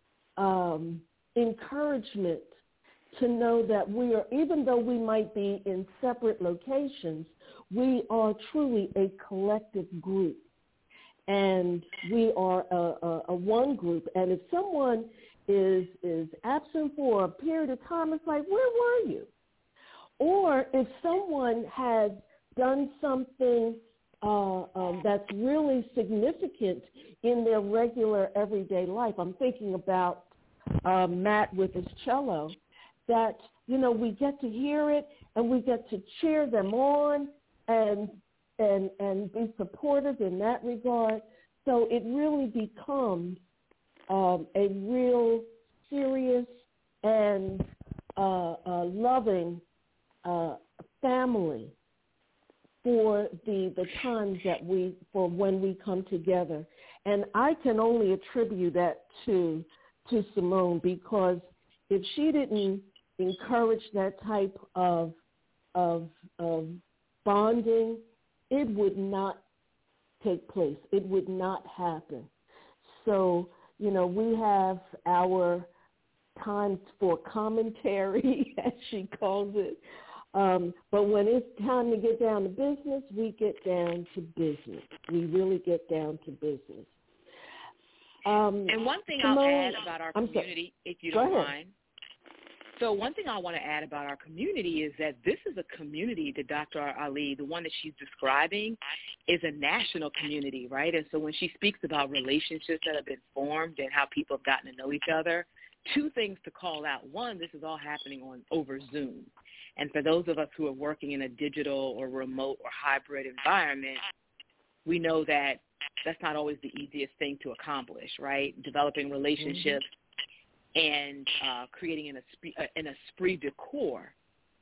encouragement to know that we are, even though we might be in separate locations, we are truly a collective group. And we are a one group. And if someone is absent for a period of time, it's like, where were you? Or if someone has done something that's really significant in their regular everyday life. I'm thinking about Matt with his cello, that, you know, we get to hear it and we get to cheer them on and be supportive in that regard. So it really becomes a real serious and loving family for the times that for when we come together. And I can only attribute that to Simone, because if she didn't encourage that type of bonding, it would not take place. It would not happen. So, you know, we have our times for commentary, as she calls it. But when it's time to get down to business, we get down to business. We really get down to business. And one thing Simone, I'll add about our community, if you don't mind. So one thing I want to add about our community is that this is a community that Dr. Ali, the one that she's describing, is a national community, right? And so when she speaks about relationships that have been formed and how people have gotten to know each other, two things to call out. One, this is all happening over Zoom. And for those of us who are working in a digital or remote or hybrid environment, we know that that's not always the easiest thing to accomplish, right? Developing relationships and creating an esprit de corps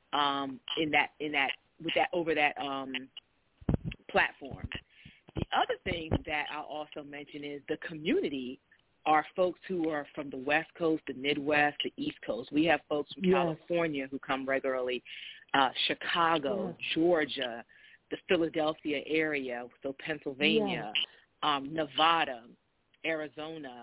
over that platform. The other thing that I'll also mention is the community are folks who are from the West Coast, the Midwest, the East Coast. We have folks from California who come regularly, Chicago, Georgia, the Philadelphia area, so Pennsylvania, Nevada, Arizona,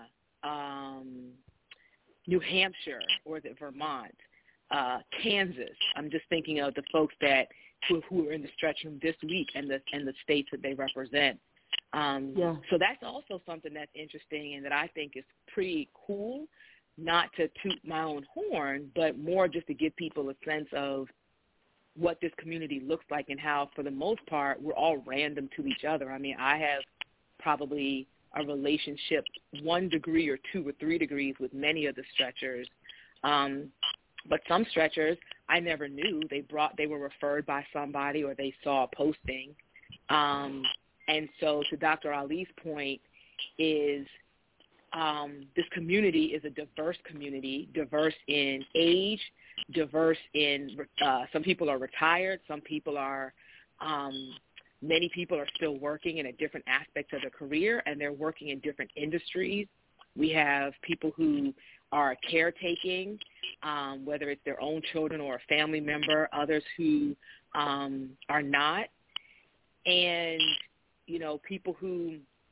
New Hampshire, or is it Vermont, Kansas. I'm just thinking of the folks who are in the stretch room this week and the states that they represent. So that's also something that's interesting and that I think is pretty cool, not to toot my own horn, but more just to give people a sense of what this community looks like and how, for the most part, we're all random to each other. I mean, I have probably a relationship 1 degree or 2 or 3 degrees with many of the stretchers. But some stretchers I never knew. They were referred by somebody or they saw a posting. And so to Dr. Ali's point is this community is a diverse community, diverse in age, diverse in some people are retired, some people are many people are still working in a different aspect of their career, and they're working in different industries. We have people who are caretaking, whether it's their own children or a family member, others who are not, and, you know, people who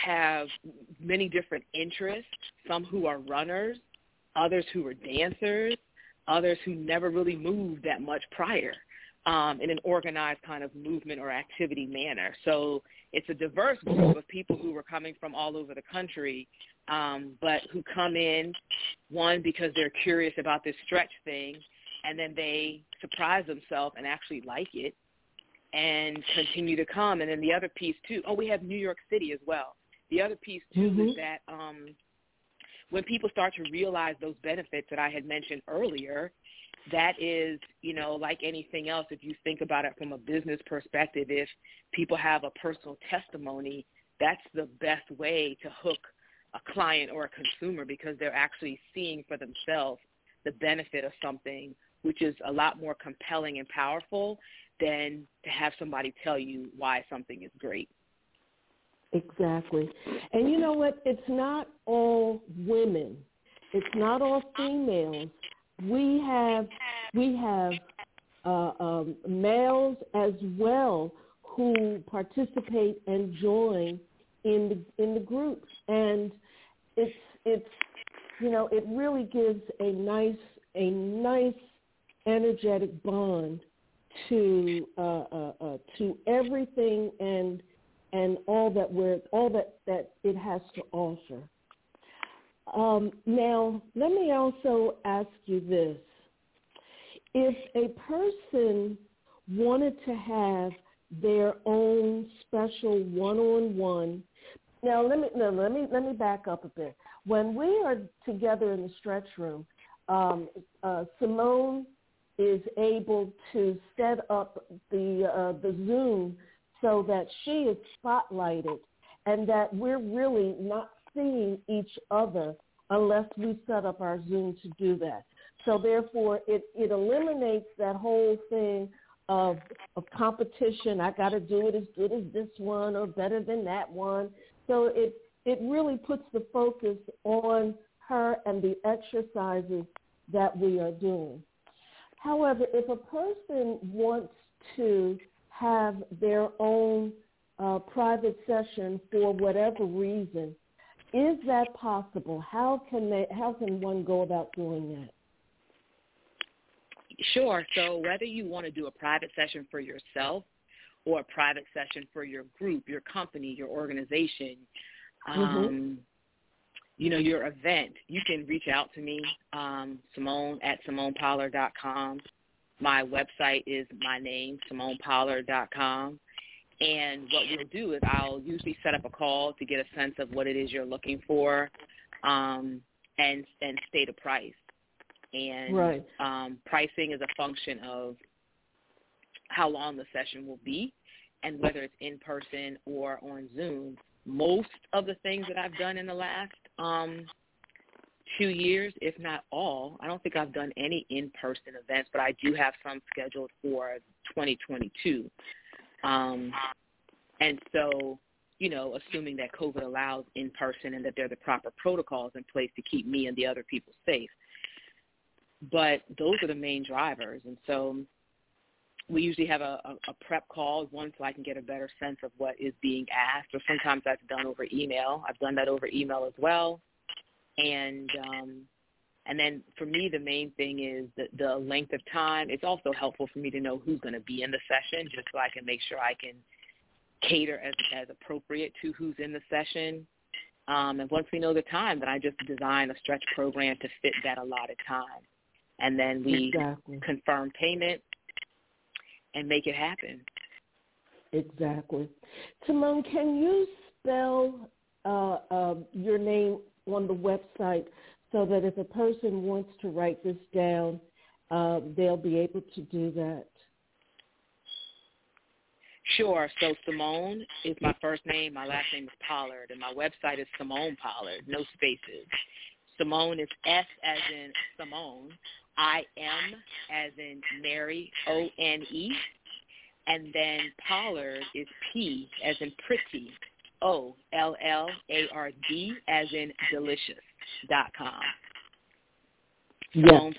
have many different interests, some who are runners, others who are dancers, others who never really moved that much prior in an organized kind of movement or activity manner. So it's a diverse group of people who were coming from all over the country, but who come in, one, because they're curious about this stretch thing, and then they surprise themselves and actually like it and continue to come. And then the other piece, too, we have New York City as well. The other piece, too, is that when people start to realize those benefits that I had mentioned earlier, that is, like anything else, if you think about it from a business perspective, if people have a personal testimony, that's the best way to hook a client or a consumer, because they're actually seeing for themselves the benefit of something, which is a lot more compelling and powerful than to have somebody tell you why something is great. Exactly. And you know what? It's not all women. It's not all females. We have males as well who participate and join in the groups, and it's it really gives a nice energetic bond to everything and all that it has to offer. Now, let me also ask you this. If a person wanted to have their own special one-on-one, now let me back up a bit. When we are together in the stretch room, Simone is able to set up the Zoom so that she is spotlighted and that we're really not seeing each other unless we set up our Zoom to do that. So therefore, it eliminates that whole thing of competition. I got to do it as good as this one or better than that one. So it really puts the focus on her and the exercises that we are doing. However, if a person wants to have their own private session for whatever reason, is that possible? How can one go about doing that? Sure. So whether you want to do a private session for yourself or a private session for your group, your company, your organization, your event, you can reach out to me, Simone at SimonePollard.com. My website is my name, SimonePollard.com. And what we'll do is I'll usually set up a call to get a sense of what it is you're looking for and state a price. And right. Pricing is a function of how long the session will be and whether it's in person or on Zoom. Most of the things that I've done in the last 2 years, if not all, I don't think I've done any in-person events, but I do have some scheduled for 2022. And so, assuming that COVID allows in person and that there are the proper protocols in place to keep me and the other people safe. But those are the main drivers. And so we usually have a prep call, one, so I can get a better sense of what is being asked, or sometimes that's done over email. I've done that over email as well. And then for me, the main thing is the length of time. It's also helpful for me to know who's going to be in the session, just so I can make sure I can cater as appropriate to who's in the session. And once we know the time, then I just design a stretch program to fit that allotted time. And then we confirm payment and make it happen. Exactly. Simone, can you spell your name on the website so that if a person wants to write this down, they'll be able to do that? Sure. So Simone is my first name. My last name is Pollard, and my website is Simone Pollard, no spaces. Simone is S as in Simone, I-M as in Mary, O-N-E, and then Pollard is P as in pretty, O-L-L-A-R-D as in delicious.com.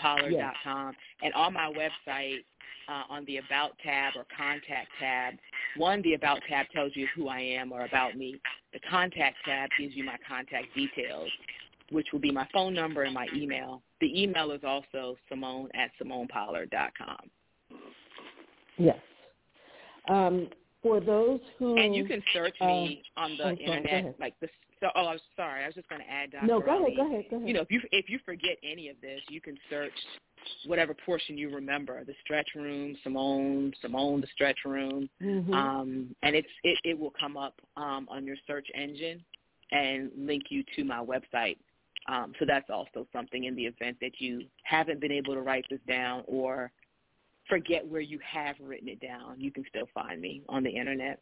SimonePollard.com. And on my website, on the About tab or Contact tab, One, the About tab tells you who I am or about me. The Contact tab gives you my contact details, which will be my phone number and my email. The email is also Simone@SimonePollard.com. Yes. For those who... And you can search me on the internet, like this. So, I was sorry. I was just going to add, Dr. No, go Ali, ahead. You know, if you forget any of this, you can search whatever portion you remember, the stretch room, Simone, the stretch room, and it will come up on your search engine and link you to my website. So that's also something in the event that you haven't been able to write this down or forget where you have written it down. You can still find me on the internet.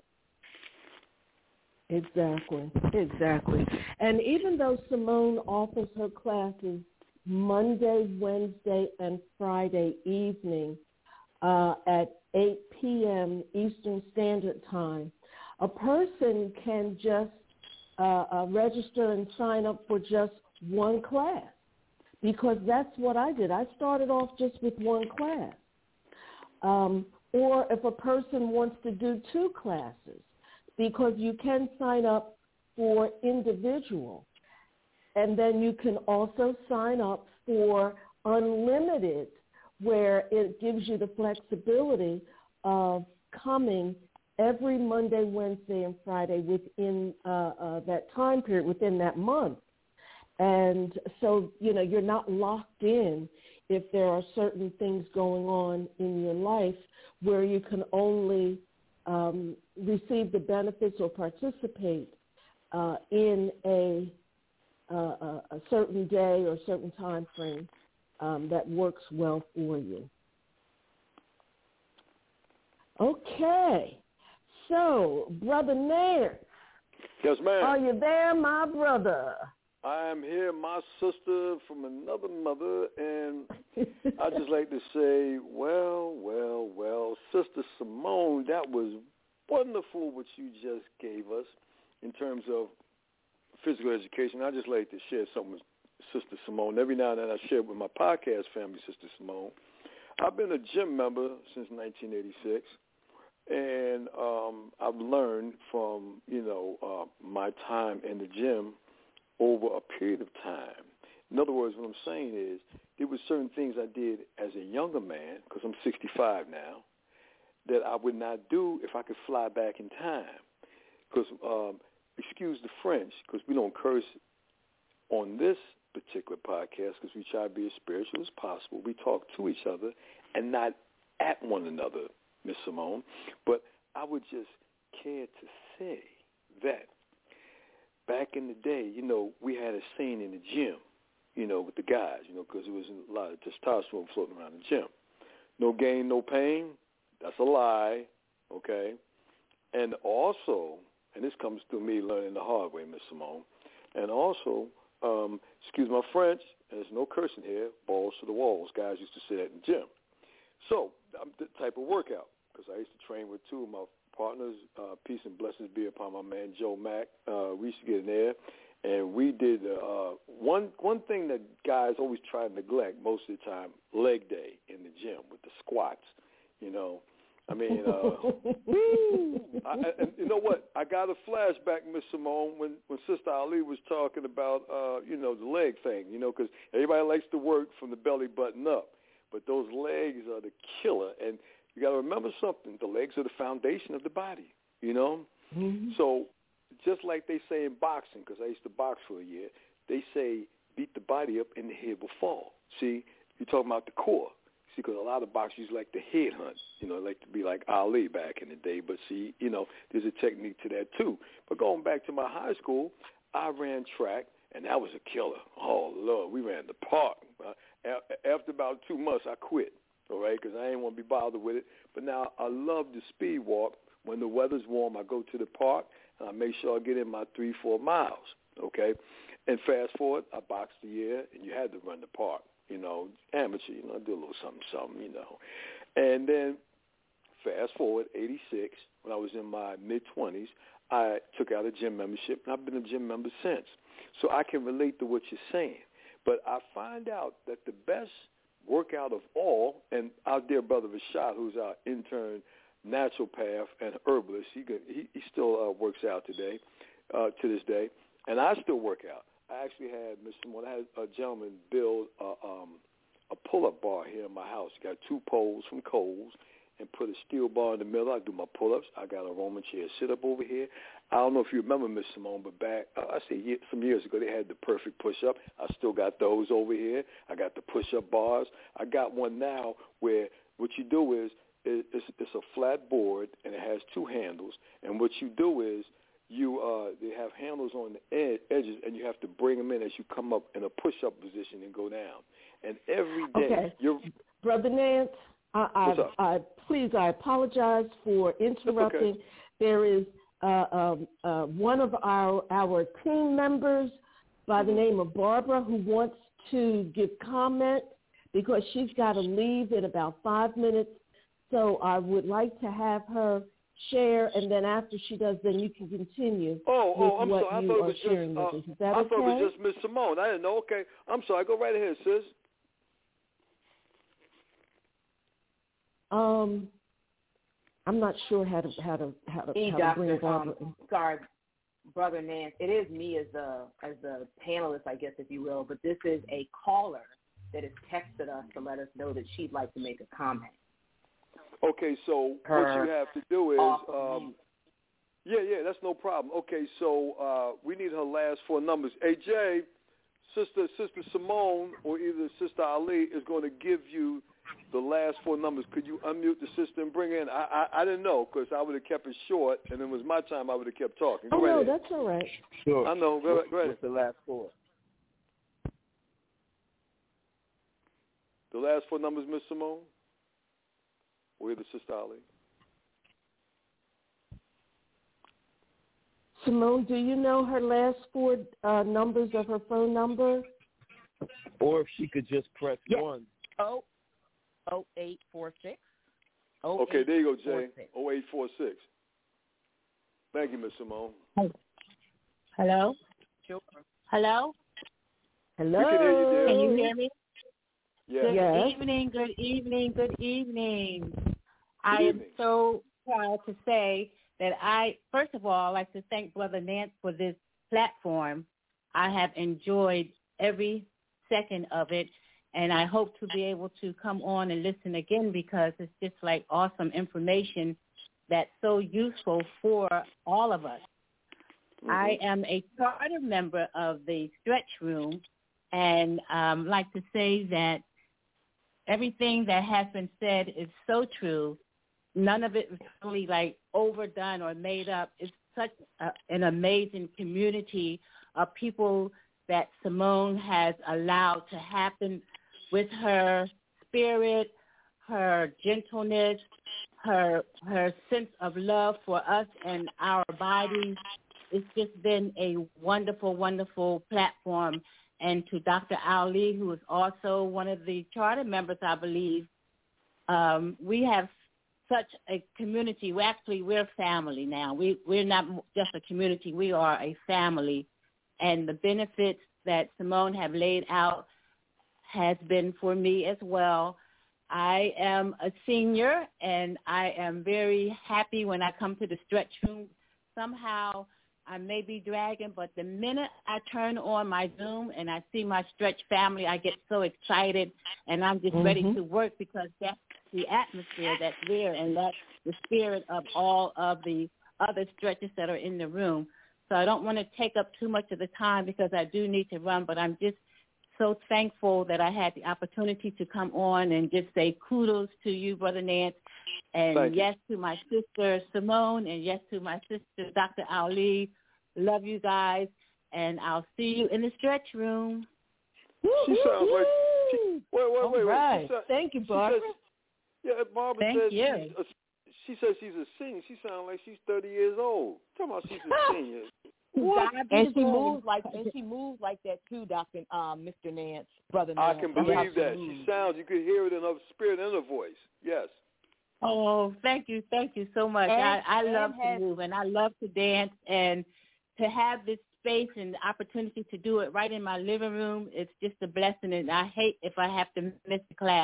Exactly. And even though Simone offers her classes Monday, Wednesday, and Friday evening at 8 p.m. Eastern Standard Time, a person can just register and sign up for just one class, because that's what I did. I started off just with one class. Or if a person wants to do two classes, because you can sign up for individual. And then you can also sign up for unlimited, where it gives you the flexibility of coming every Monday, Wednesday, and Friday within that time period, within that month. And so, you know, you're not locked in if there are certain things going on in your life where you can only receive the benefits or participate in a certain day or certain time frame that works well for you. Okay. So, Brother Nance. Yes, ma'am. Are you there, my brother? I am here, my sister from another mother, and I just like to say, well, Sister Simone, that was wonderful what you just gave us in terms of physical education. I just like to share something with Sister Simone. Every now and then I share it with my podcast family, Sister Simone. I've been a gym member since 1986, and I've learned from, my time in the gym over a period of time. In other words, what I'm saying is there were certain things I did as a younger man, because I'm 65 now, that I would not do if I could fly back in time. Because, excuse the French, because we don't curse on this particular podcast, because we try to be as spiritual as possible. We talk to each other and not at one another, Miss Simone. But I would just care to say that back in the day, we had a saying in the gym, with the guys, because there was a lot of testosterone floating around the gym. No gain, no pain. That's a lie, okay? And also, and this comes through me learning the hard way, Miss Simone, and also, excuse my French, and there's no cursing here, balls to the walls. Guys used to say that in the gym. So, the type of workout, because I used to train with two of my partners, peace and blessings be upon my man Joe Mack. We used to get in there, and we did one thing that guys always try to neglect most of the time, leg day in the gym with the squats, I mean, and you know what? I got a flashback, Miss Simone, when Sister Ali was talking about, the leg thing, because everybody likes to work from the belly button up, but those legs are the killer. And you got to remember something. The legs are the foundation of the body, Mm-hmm. So just like they say in boxing, because I used to box for a year, they say beat the body up and the head will fall. See, you're talking about the core. See, because a lot of boxers like to head hunt, like to be like Ali back in the day. But see, there's a technique to that too. But going back to my high school, I ran track, and that was a killer. Oh, Lord, we ran the park. After about 2 months, I quit, all right, because I didn't want to be bothered with it. But now I love the speed walk. When the weather's warm, I go to the park, and I make sure I get in my 3-4 miles, okay? And fast forward, I boxed a year, and you had to run the park. Amateur, I do a little something, And then fast forward, 86, when I was in my mid-20s, I took out a gym membership, and I've been a gym member since. So I can relate to what you're saying. But I find out that the best workout of all, and our dear brother Rashad, who's our intern naturopath and herbalist. He still works out today, to this day, and I still work out. I actually had I had a gentleman build a pull-up bar here in my house. He got 2 poles from Kohl's and put a steel bar in the middle. I do my pull-ups. I got a Roman chair sit up over here. I don't know if you remember, Miss Simone, but back, some years ago, they had the perfect push-up. I still got those over here. I got the push-up bars. I got one now where what you do is it's a flat board, and it has 2 handles. And what you do is they have handles on the edges, and you have to bring them in as you come up in a push-up position and go down. And every day, Brother Nance, I apologize for interrupting. Okay. There is one of our team members by the name of Barbara who wants to give comment because she's got to leave in about 5 minutes. So I would like to have her share, and then after she does, then you can continue. I'm sorry. I thought it was sharing just, with us. Is that I thought it was just Miss Simone. I didn't know. Okay, I'm sorry. Go right ahead, sis. I'm not sure how to bring Barbara in. Sorry, Brother Nance. It is me as the panelist, I guess, if you will, but this is a caller that has texted us to let us know that she'd like to make a comment. Okay, so what you have to do is, that's no problem. Okay, so we need her last 4 numbers. Hey, Jay, Sister Simone or either Sister Ali is going to give you the last 4 numbers. Could you unmute the sister and bring in? I didn't know because I would have kept it short, and then it was my time. I would have kept talking. Go ahead. That's all right. Sure. I know. Go ahead. What's the last 4? The last 4 numbers, Miss Simone, or either Sister Ali. Simone, do you know her last 4 numbers of her phone number? Or if she could just press 1. 0846. Okay, there you go, Jay. 0846. Thank you, Miss Simone. Hello? Sure. Hello? Hello? We can hear you, dear. Can you hear me? Yes. Good evening. I am so proud to say that first of all, I'd like to thank Brother Nance for this platform. I have enjoyed every second of it, and I hope to be able to come on and listen again because it's just like awesome information that's so useful for all of us. Mm-hmm. I am a charter member of the Stretch Room, and like to say that everything that has been said is so true. None of it is really like overdone or made up. It's such an amazing community of people that Simone has allowed to happen with her spirit, her gentleness, her sense of love for us and our bodies. It's just been a wonderful, wonderful platform. And to Dr. Ali, who is also one of the charter members, I believe, we have such a community. We're family now. We're not just a community. We are a family. And the benefits that Simone have laid out has been for me as well. I am a senior, and I am very happy when I come to the Stretch Room. Somehow I may be dragging, but the minute I turn on my Zoom and I see my Stretch family, I get so excited, and I'm just ready to work because that's the atmosphere that's there, and that's the spirit of all of the other stretchers that are in the room. So I don't want to take up too much of the time because I do need to run, but I'm just so thankful that I had the opportunity to come on and just say kudos to you, Brother Nance, and yes to my sister Simone, and yes to my sister Dr. Ali. Love you guys, and I'll see you in the Stretch Room. She sounds like wait. Right. Thank you, Barbara. Barbara Thank says you. she says she's a senior. She sounds like she's 30 years old. Tell me she's a senior. What? And she moves like that too, Mr. Nance, Brother Nance. I can believe that. She sounds. You could hear it in her spirit and her voice. Yes. Oh, thank you so much. I love to move and I love to dance, and to have this space and the opportunity to do it right in my living room, it's just a blessing. And I hate if I have to miss the class.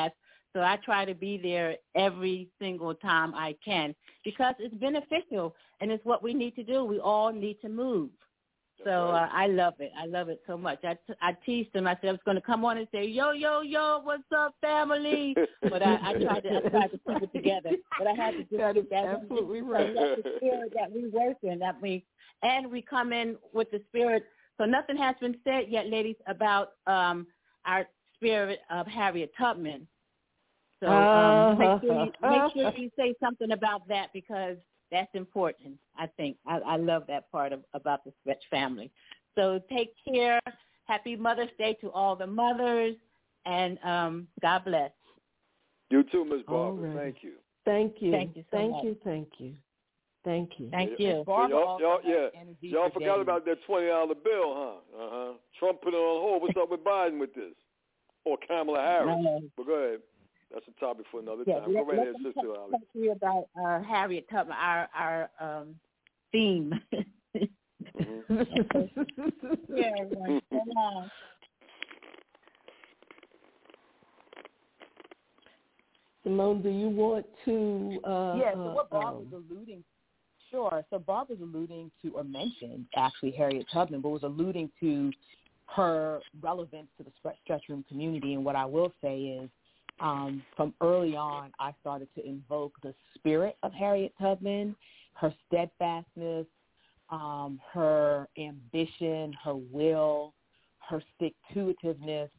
So I try to be there every single time I can because it's beneficial and it's what we need to do. We all need to move. So I love it. I love it so much. I teased him. I said I was going to come on and say, yo, yo, yo, what's up, family? But I tried to keep it together. But I had to just that is absolutely right. That's the spirit that we work in. And we come in with the spirit. So nothing has been said yet, ladies, about our spirit of Harriet Tubman. So make sure you say something about that because that's important, I think. I love that part about the Stretch family. So take care. Happy Mother's Day to all the mothers, and God bless. You too, Ms. Barbara. Right. Thank you. Thank you. Thank you so much. Thank you. Thank you. Thank you. Y'all forgot about that $20 bill, huh? Uh-huh. Trump put it on hold. What's up with Biden with this? Or Kamala Harris? But go ahead. That's a topic for another time. Go right ahead, Sister Holly. Talk to you about Harriet Tubman, our theme. Mm-hmm. Yeah, everyone. Come on. Simone, do you want to? So what Bob was alluding. Sure. So Bob was alluding to, or mentioned actually Harriet Tubman, but was alluding to her relevance to the stretch room community. And what I will say is, from early on, I started to invoke the spirit of Harriet Tubman, her steadfastness, her ambition, her will, her stick-to-itiveness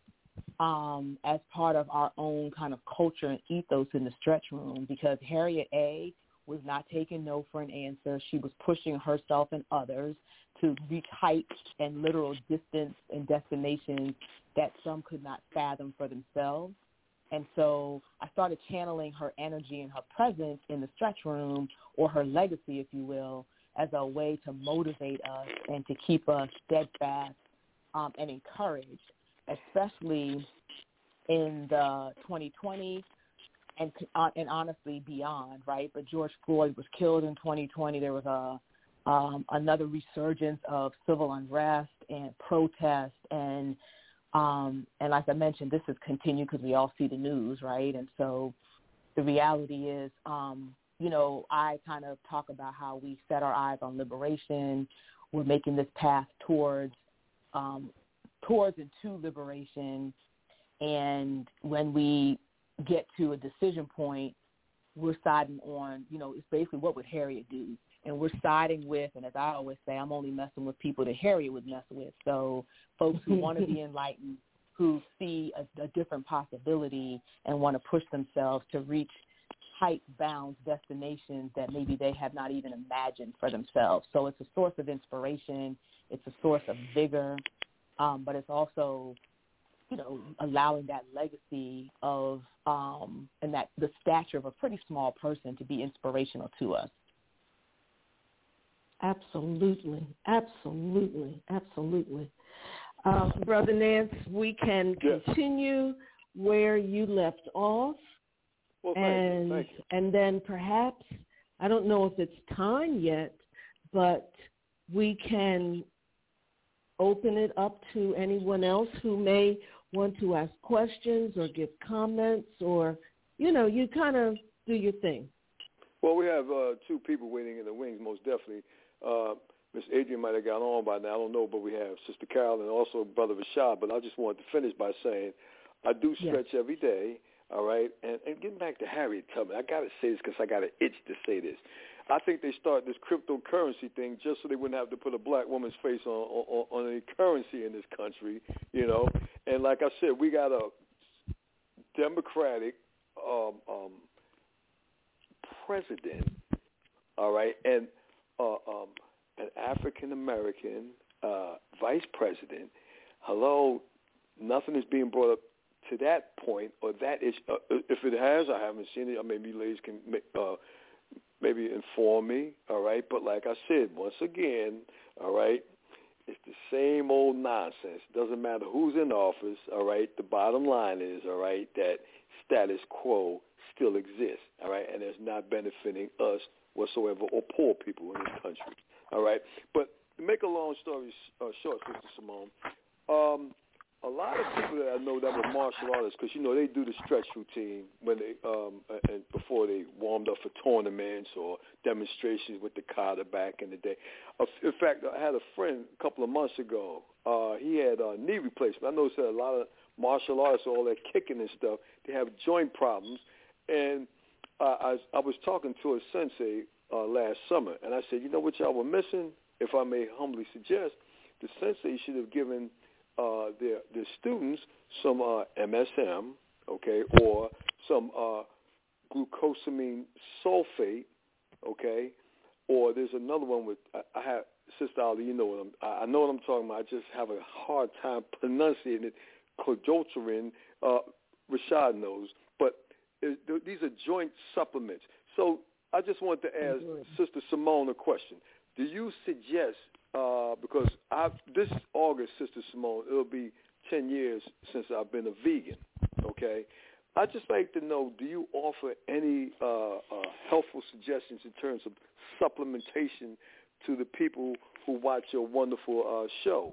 as part of our own kind of culture and ethos in the stretch room, because Harriet A. was not taking no for an answer. She was pushing herself and others to reach heights and literal distance and destinations that some could not fathom for themselves. And so I started channeling her energy and her presence in the stretch room, or her legacy, if you will, as a way to motivate us and to keep us steadfast and encouraged, especially in the 2020 and honestly beyond, right? But George Floyd was killed in 2020. There was another resurgence of civil unrest and protest, and like I mentioned, this has continued because we all see the news, right? And so the reality is, I kind of talk about how we set our eyes on liberation. We're making this path towards and to liberation. And when we get to a decision point, we're siding on, it's basically what would Harriet do? And we're siding with, and as I always say, I'm only messing with people that Harriet would mess with. So folks who want to be enlightened, who see a different possibility and want to push themselves to reach height bounds, destinations that maybe they have not even imagined for themselves. So it's a source of inspiration. It's a source of vigor, but it's also, allowing that legacy of and that the stature of a pretty small person to be inspirational to us. Absolutely. Brother Nance, we can continue where you left off. Well, thank you. And then perhaps, I don't know if it's time yet, but we can open it up to anyone else who may want to ask questions or give comments, or, you kind of do your thing. Well, we have two people waiting in the wings, most definitely. Miss Adrian might have got on by now, I don't know, but we have Sister Carol and also Brother Rashad. But I just wanted to finish by saying I do stretch every day, all right? And getting back to Harriet Tubman, I got to say this because I got an itch to say this. I think they started this cryptocurrency thing just so they wouldn't have to put a black woman's face on any currency in this country, And like I said, we got a Democratic president, all right, and an African-American vice president. Hello, nothing is being brought up to that point or that issue. If it has, I haven't seen it. Maybe ladies can maybe inform me, all right? But like I said, once again, all right, it's the same old nonsense. Doesn't matter who's in office, all right? The bottom line is, all right, that status quo still exists, all right? And it's not benefiting us whatsoever or poor people in this country, all right? But to make a long story short, Sister Simone, a lot of people that I know that were martial artists, because they do the stretch routine when they and before they warmed up for tournaments or demonstrations with the kata back in the day. In fact, I had a friend a couple of months ago. He had knee replacement. I noticed that a lot of martial artists, all that kicking and stuff, they have joint problems. And I was talking to a sensei last summer, and I said, you know what y'all were missing? If I may humbly suggest, the sensei should have given their students some MSM, okay, or some glucosamine sulfate, okay, or there's another one with I have Sister Ali, I know what I'm talking about. I just have a hard time pronouncing it. Clodotrin, Rashad knows, but these are joint supplements. So I just wanted to ask Sister Simone a question. Do you suggest, because this August, Sister Simone, it'll be 10 years since I've been a vegan, okay? I'd just like to know, do you offer any helpful suggestions in terms of supplementation to the people who watch your wonderful show?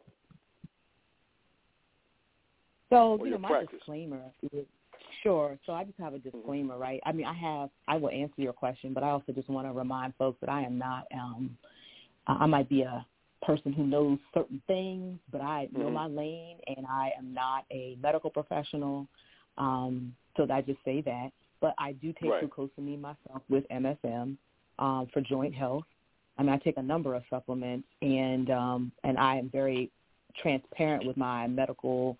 So, my disclaimer is, sure. So I just have a disclaimer, right? I mean, I will answer your question, but I also just want to remind folks that I am not, I might be a person who knows certain things, but I know my lane, and I am not a medical professional. So I just say that. But I do take glucosamine myself with MSM for joint health. I mean, I take a number of supplements, and I am very transparent with my medical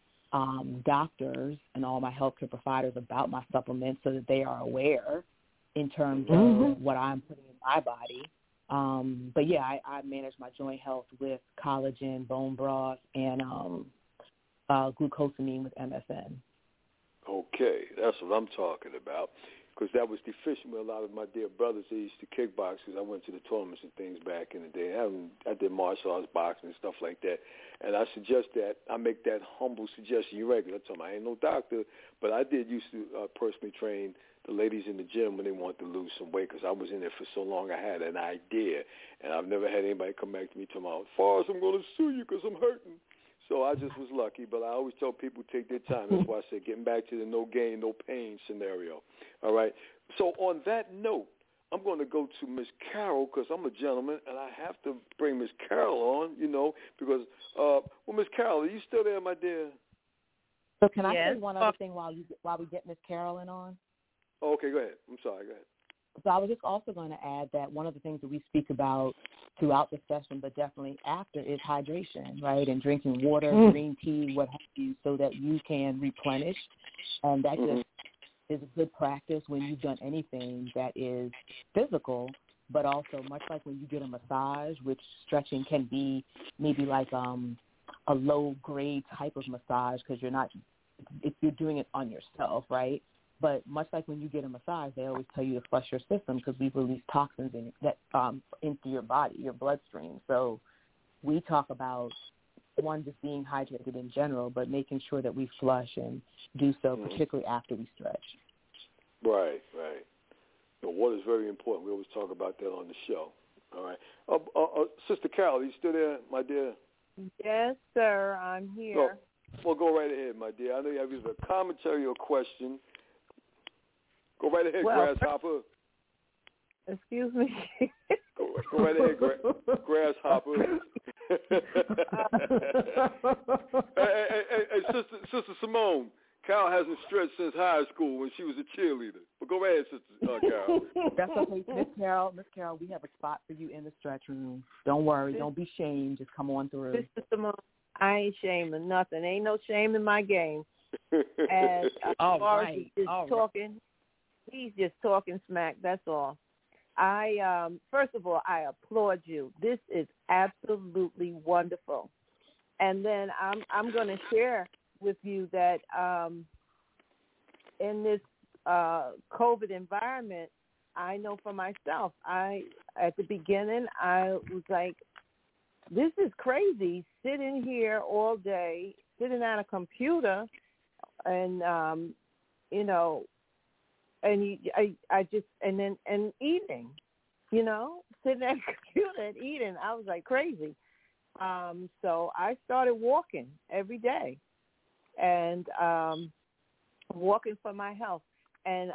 doctors and all my healthcare providers about my supplements so that they are aware in terms of what I'm putting in my body. But yeah, I manage my joint health with collagen, bone broth, and glucosamine with MSM. Okay, that's what I'm talking about, because that was deficient with a lot of my dear brothers. They used to kickbox, because I went to the tournaments and things back in the day. I did martial arts, boxing, and stuff like that. And I suggest that I make that humble suggestion. You're regular. I ain't no doctor, but I did used to personally train the ladies in the gym when they wanted to lose some weight, because I was in there for so long. I had an idea, and I've never had anybody come back to me talking about, Forrest, I'm going to sue you because I'm hurting. So I just was lucky, but I always tell people take their time. That's why I said getting back to the no gain, no pain scenario. All right. So on that note, I'm going to go to Miss Carol, because I'm a gentleman, and I have to bring Miss Carol on, because, Miss Carol, are you still there, my dear? So can I say one other thing while we get Miss Carolyn on? Oh, okay, go ahead. I'm sorry, go ahead. So I was just also going to add that one of the things that we speak about throughout the session, but definitely after, is hydration, right? And drinking water, green tea, what have you, so that you can replenish. And that just is a good practice when you've done anything that is physical, but also much like when you get a massage, which stretching can be maybe like a low-grade type of massage, because if you're doing it on yourself, right? But much like when you get a massage, they always tell you to flush your system, because we release toxins into your body, your bloodstream. So we talk about, one, just being hydrated in general, but making sure that we flush and do so, particularly after we stretch. Right. Water is very important. We always talk about that on the show. All right. Sister Carol, are you still there, my dear? Yes, sir. I'm here. Well, go right ahead, my dear. I know you have either a commentary or a question. Go right ahead, Grasshopper. Excuse me. Go right ahead, Grasshopper. Hey, Sister Simone, Carol hasn't stretched since high school when she was a cheerleader. But go right ahead, Sister Carol. That's okay. Miss Carol, we have a spot for you in the stretch room. Don't worry. Don't be shamed. Just come on through. Sister Simone, I ain't shamed of nothing. Ain't no shame in my game. And as far as he's just talking, he's just talking smack. That's all. First of all, I applaud you. This is absolutely wonderful. And then I'm going to share with you that in this COVID environment, I know for myself, at the beginning, I was like, this is crazy, sitting here all day, sitting at a computer, and and eating, sitting at a computer and eating. I was like crazy. So I started walking every day. and walking for my health. And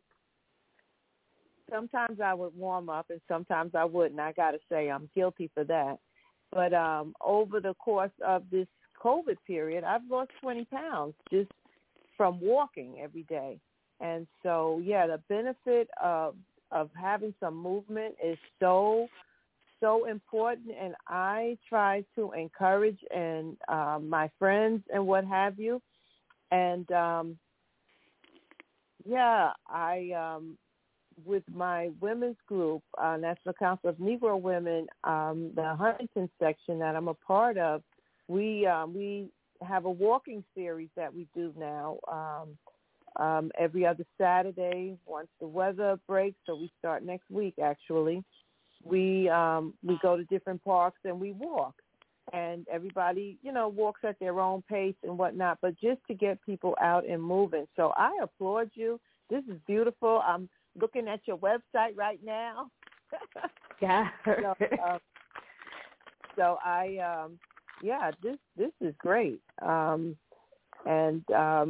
sometimes I would warm up and sometimes I wouldn't. I got to say I'm guilty for that. But over the course of this COVID period, I've lost 20 pounds just from walking every day. And so, yeah, the benefit of having some movement is so important, and I try to encourage and my friends and what have you. And, with my women's group, National Council of Negro Women, the Huntington section that I'm a part of, we have a walking series that we do now every other Saturday once the weather breaks. So we start next week, actually. We go to different parks and we walk. And everybody, walks at their own pace and whatnot, but just to get people out and moving. So I applaud you. This is beautiful. I'm looking at your website right now. Yeah. So I, this is great. I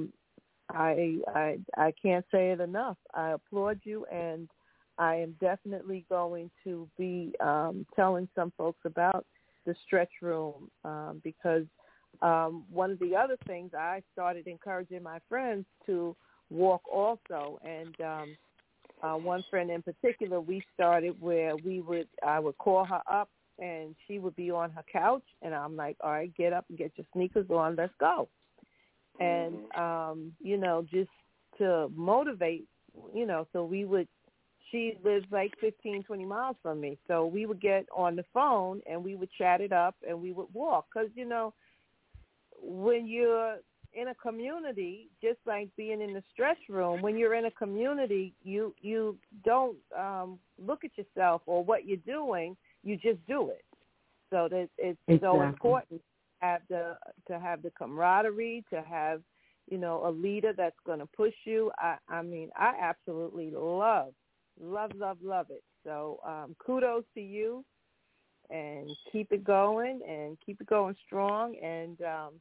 can't say it enough. I applaud you, and I am definitely going to be telling some folks about the stretch room because one of the other things I started encouraging my friends to walk also, and one friend in particular, we started where I would call her up and she would be on her couch, and I'm like, all right, get up and get your sneakers on, let's go. And, just to motivate, so she lives like 15, 20 miles from me. So we would get on the phone and we would chat it up and we would walk. Because, when you're in a community, just like being in the stretch room, when you're in a community, you don't look at yourself or what you're doing. You just do it. So that it's so important to have the camaraderie, to have, a leader that's going to push you. I mean, I absolutely love it. So kudos to you, and keep it going strong. And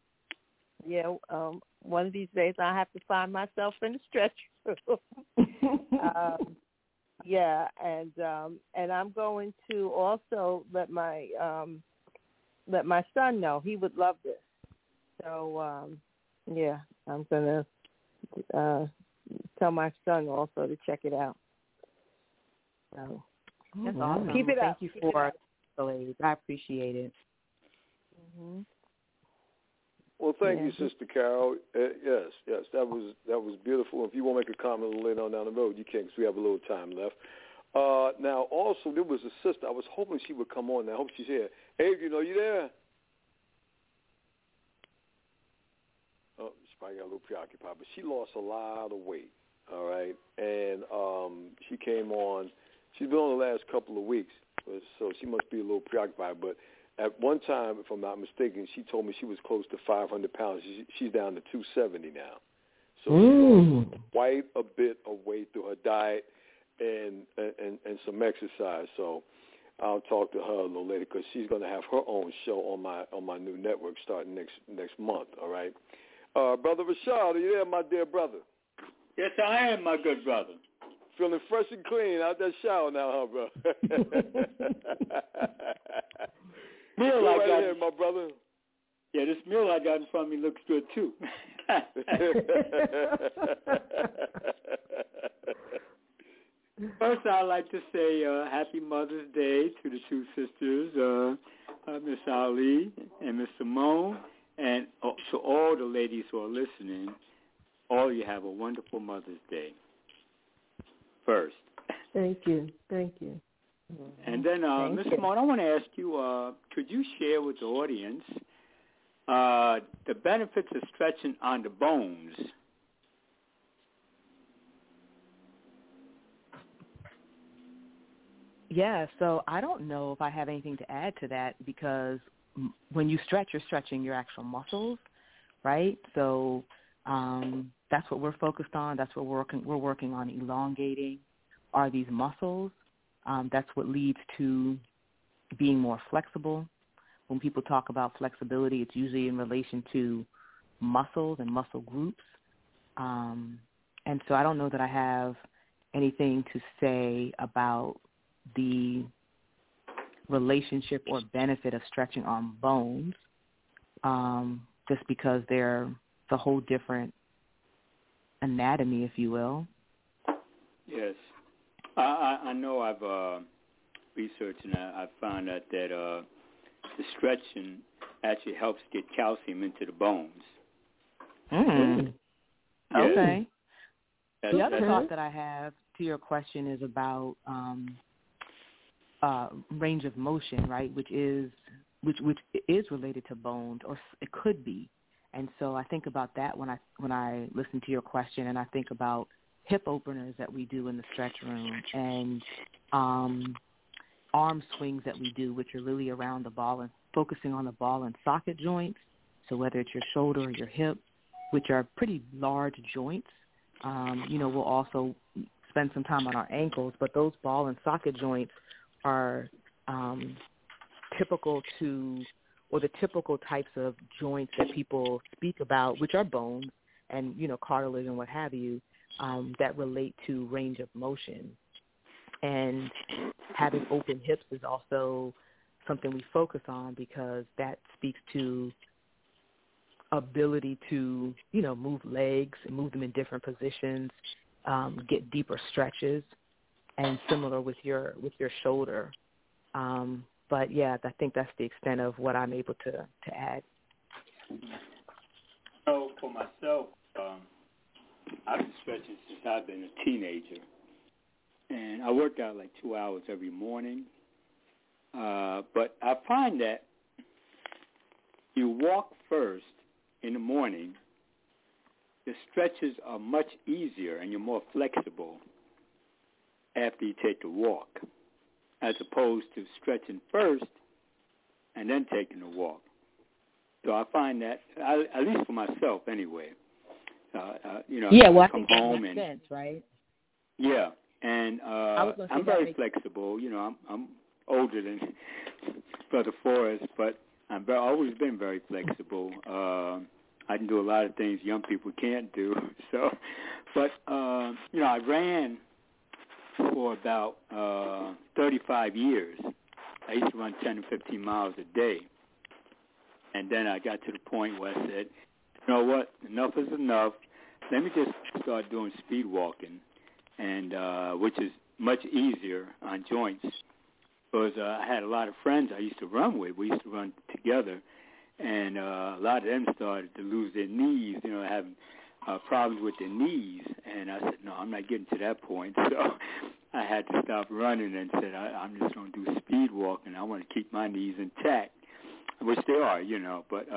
one of these days I have to find myself in the stretch room. And I'm going to also let my son know. He would love this. So I'm going to tell my son also to check it out. So that's awesome. Keep it up. Thank you for it. I appreciate it. Mm-hmm. Well, thank you, Sister Carol. Yes, that was beautiful. If you want to make a comment a little later on down the road, you can, because we have a little time left. Now, also, there was a sister. I was hoping she would come on. I hope she's here. Adrian, are you there? Oh, she probably got a little preoccupied, but she lost a lot of weight, all right? And she came on. She's been on the last couple of weeks, so she must be a little preoccupied. But at one time, if I'm not mistaken, she told me she was close to 500 pounds. She's down to 270 now. So she lost quite a bit of weight through her diet and some exercise. So I'll talk to her a little later, because she's going to have her own show on my new network starting next month. All right, Brother Rashad, are you there, my dear brother? Yes, I am, my good brother. Feeling fresh and clean out that shower now, huh, bro? Meal Go I right got, ahead, my brother. Yeah, this meal I got in front of me looks good too. First, I'd like to say Happy Mother's Day to the two sisters, Miss Ali and Miss Simone, and to all the ladies who are listening. All you have a wonderful Mother's Day. First. Thank you. And then, Ms. Simone, I want to ask you, could you share with the audience the benefits of stretching on the bones? Yeah, so I don't know if I have anything to add to that, because when you stretch, you're stretching your actual muscles, right? So that's what we're focused on. That's what we're working on elongating are these muscles. That's what leads to being more flexible. When people talk about flexibility, it's usually in relation to muscles and muscle groups. And so I don't know that I have anything to say about the relationship or benefit of stretching on bones, just because they're the whole different anatomy, if you will. Yes. I know I've researched and I found out that the stretching actually helps get calcium into the bones. Mm. Yes. Okay. The other thought that I have to your question is about range of motion, right? Which is related to bones, or it could be. And so I think about that when I listen to your question, and I think about hip openers that we do in the stretch room, and arm swings that we do, which are really around the ball and focusing on the ball and socket joints. So whether it's your shoulder or your hip, which are pretty large joints. We'll also spend some time on our ankles, but those ball and socket joints are typical to, or the typical types of joints that people speak about, which are bones and, cartilage and what have you, that relate to range of motion. And having open hips is also something we focus on because that speaks to ability to, move legs and move them in different positions, get deeper stretches, and similar with your shoulder. But yeah, I think that's the extent of what I'm able to add. So for myself, I've been stretching since I've been a teenager, and I work out like 2 hours every morning. But I find that you walk first in the morning, the stretches are much easier and you're more flexible after you take the walk, as opposed to stretching first and then taking the walk. So I find that, at least for myself anyway, I come think that home makes and sense, right? Yeah, and I'm very flexible. I'm older than Brother Forrest, but I've always been very flexible. I can do a lot of things young people can't do. So, but I ran for about 35 years. I used to run 10 to 15 miles a day, and then I got to the point where I said, you know what, enough is enough. Let me just start doing speed walking, and which is much easier on joints. Because I had a lot of friends I used to run with. We used to run together, and a lot of them started to lose their knees, having problems with their knees. And I said, no, I'm not getting to that point. So I had to stop running and said, I'm just going to do speed walking. I want to keep my knees intact, which they are, But,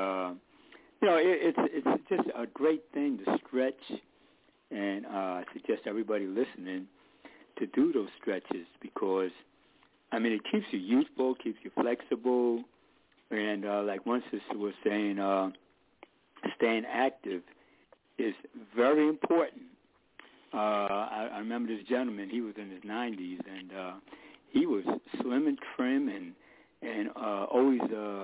it's just a great thing to stretch, and I suggest everybody listening to do those stretches because, it keeps you youthful, keeps you flexible, and like one sister was saying, staying active is very important. I remember this gentleman, he was in his 90s, and he was slim and trim and always,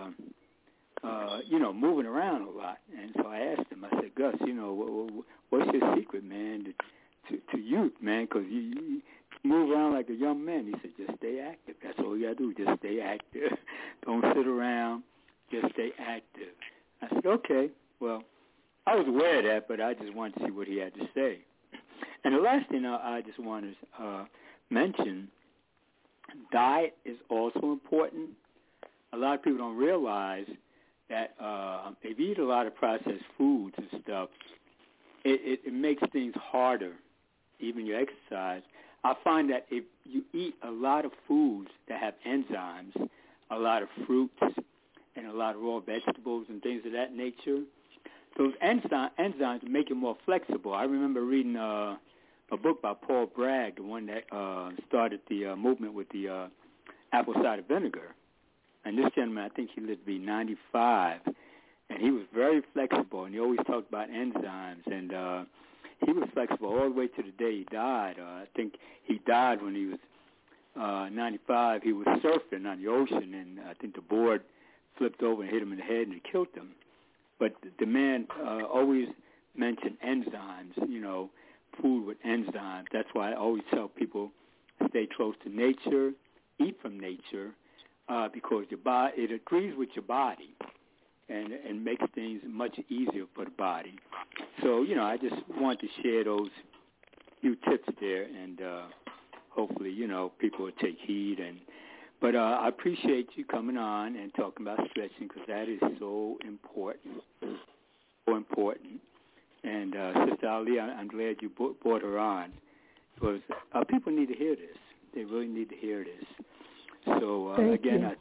moving around a lot. And so I asked him, I said, Gus, what's your secret, man, to youth, man, because you move around like a young man. He said, just stay active. That's all you got to do, just stay active. Don't sit around, just stay active. I said, okay, well, I was aware of that, but I just wanted to see what he had to say. And the last thing I just want to mention, diet is also important. A lot of people don't realize that if you eat a lot of processed foods and stuff, it makes things harder, even your exercise. I find that if you eat a lot of foods that have enzymes, a lot of fruits, and a lot of raw vegetables and things of that nature, those enzymes make you more flexible. I remember reading a book by Paul Bragg, the one that started the movement with the apple cider vinegar. And this gentleman, I think he lived to be 95, and he was very flexible, and he always talked about enzymes, and he was flexible all the way to the day he died. I think he died when he was 95. He was surfing on the ocean, and I think the board flipped over and hit him in the head, and it killed him. But the man always mentioned enzymes, you know, food with enzymes. That's why I always tell people stay close to nature, eat from nature, because your body, it agrees with your body and makes things much easier for the body. So, you know, I just want to share those few tips there, and hopefully, you know, people will take heed. But I appreciate you coming on and talking about stretching, because that is so important, so important. And Sister Ali, I'm glad you brought her on, because people need to hear this. They really need to hear this. So, again,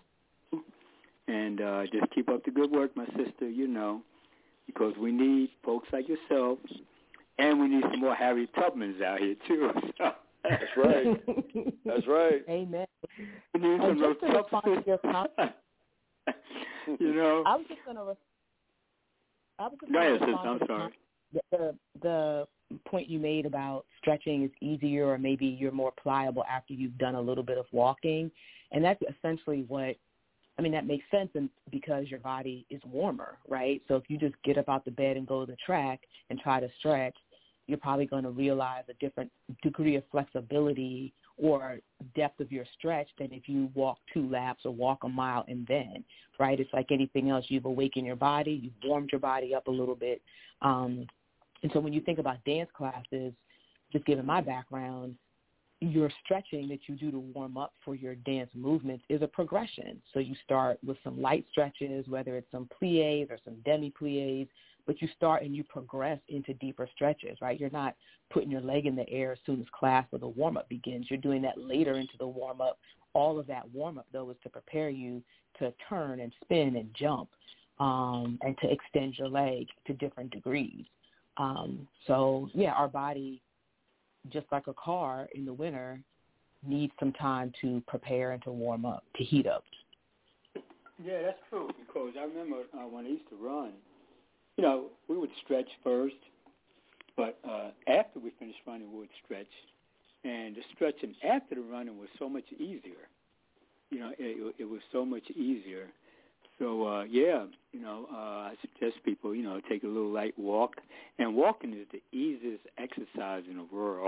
just keep up the good work, my sister, you know, because we need folks like yourself, and we need some more Harriet Tubmans out here, too. So. That's right. That's right. Amen. We need some just to respond to your comment, you know. I was just going to Go ahead, sister. I'm sorry. The point you made about stretching is easier, or maybe you're more pliable after you've done a little bit of walking, and that's essentially what, I mean, that makes sense because your body is warmer, right? So if you just get up out the bed and go to the track and try to stretch, you're probably going to realize a different degree of flexibility or depth of your stretch than if you walk 2 laps or walk a mile and then, right? It's like anything else. You've awakened your body. You've warmed your body up a little bit. And so when you think about dance classes, just given my background, your stretching that you do to warm up for your dance movements is a progression. So you start with some light stretches, whether it's some pliés or some demi-pliés, but you start and you progress into deeper stretches, right? You're not putting your leg in the air as soon as class or the warm-up begins. You're doing that later into the warm-up. All of that warm-up, though, is to prepare you to turn and spin and jump and to extend your leg to different degrees. So, yeah, our body, just like a car in the winter, needs some time to prepare and to warm up, to heat up. Yeah, that's true, because I remember when I used to run, you know, we would stretch first, but after we finished running, we would stretch. And the stretching after the running was so much easier. You know, it was so much easier. So, yeah, you know, I suggest people, you know, take a little light walk. And walking is the easiest exercise in the world.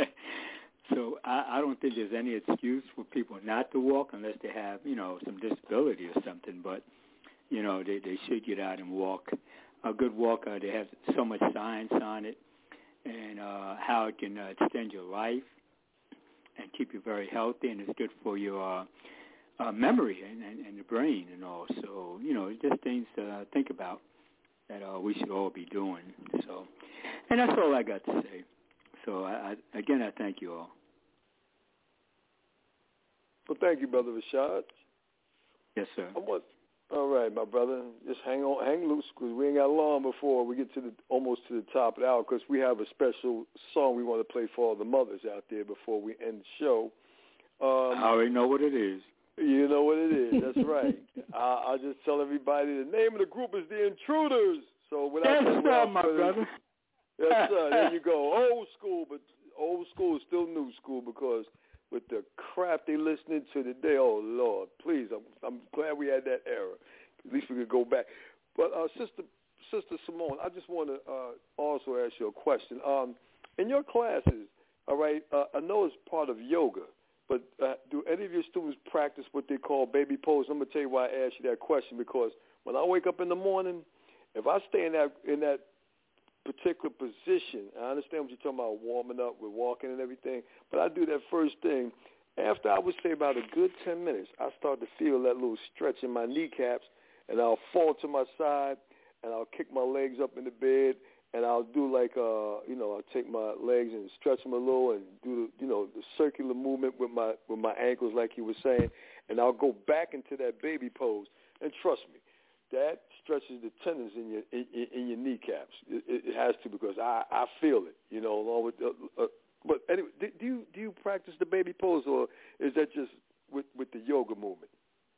So I don't think there's any excuse for people not to walk unless they have, you know, some disability or something. But, you know, they should get out and walk. A good walker, they have so much science on it and how it can extend your life and keep you very healthy, and it's good for your memory and the brain and all. So, you know, just things to think about that we should all be doing. So, and that's all I got to say. So, I thank you all. Well, thank you, Brother Rashad. Yes, sir. All right, my brother. Just hang loose, because we ain't got long before we get almost to the top of the hour, because we have a special song we want to play for all the mothers out there before we end the show. I already know what it is. You know what it is. That's right. I'll just tell everybody the name of the group is The Intruders. So without my brother. Yes, sir. There you go. Old school, but old school is still new school, because with the crap they listening to today, oh, Lord, please, I'm glad we had that era. At least we could go back. But, Sister Simone, I just want to also ask you a question. In your classes, all right, I know it's part of yoga, but do any of your students practice what they call baby pose? I'm going to tell you why I asked you that question, because when I wake up in the morning, if I stay in that particular position, I understand what you're talking about, warming up with walking and everything, but I do that first thing. After, I would say, about a good 10 minutes, I start to feel that little stretch in my kneecaps, and I'll fall to my side, and I'll kick my legs up in the bed, and I'll do like, I'll take my legs and stretch them a little and do, the circular movement with my ankles, like you were saying, and I'll go back into that baby pose. And trust me, that stretches the tendons in your kneecaps. It has to, because I feel it, along with but anyway, do you practice the baby pose, or is that just with the yoga movement?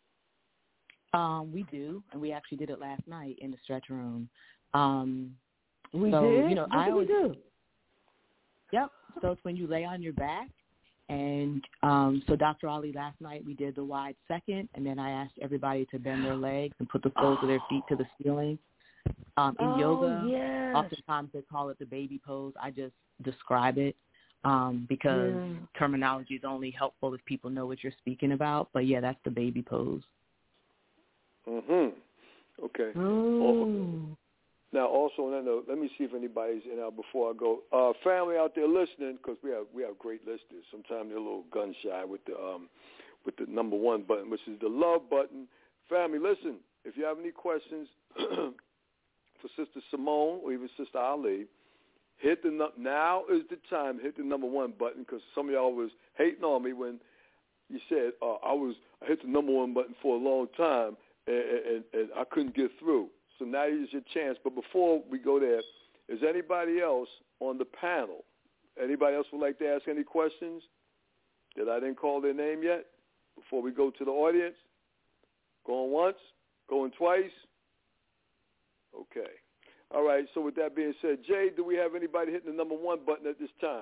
We do, and we actually did it last night in the stretch room. We did? I always do. Yep. So it's when you lay on your back, and so Dr. Ali, last night we did the wide second, and then I asked everybody to bend their legs and put the soles of their feet to the ceiling. In yoga, yes. oftentimes they call it the baby pose. I just describe it because terminology is only helpful if people know what you're speaking about. But, yeah, that's the baby pose. Mm-hmm. Okay. Oh. Now, also on that note, let me see if anybody's in out before I go. Family out there listening, because we have great listeners. Sometimes they're a little gun shy with the number one button, which is the love button. Family, listen. If you have any questions for Sister Simone or even Sister Ali, now is the time to hit the number one button, because some of y'all was hating on me when you said I hit the number one button for a long time and I couldn't get through. So now is your chance. But before we go there, is anybody else on the panel? Anybody else would like to ask any questions that I didn't call their name yet before we go to the audience? Going once? Going twice? Okay. All right. So with that being said, Jay, do we have anybody hitting the number one button at this time?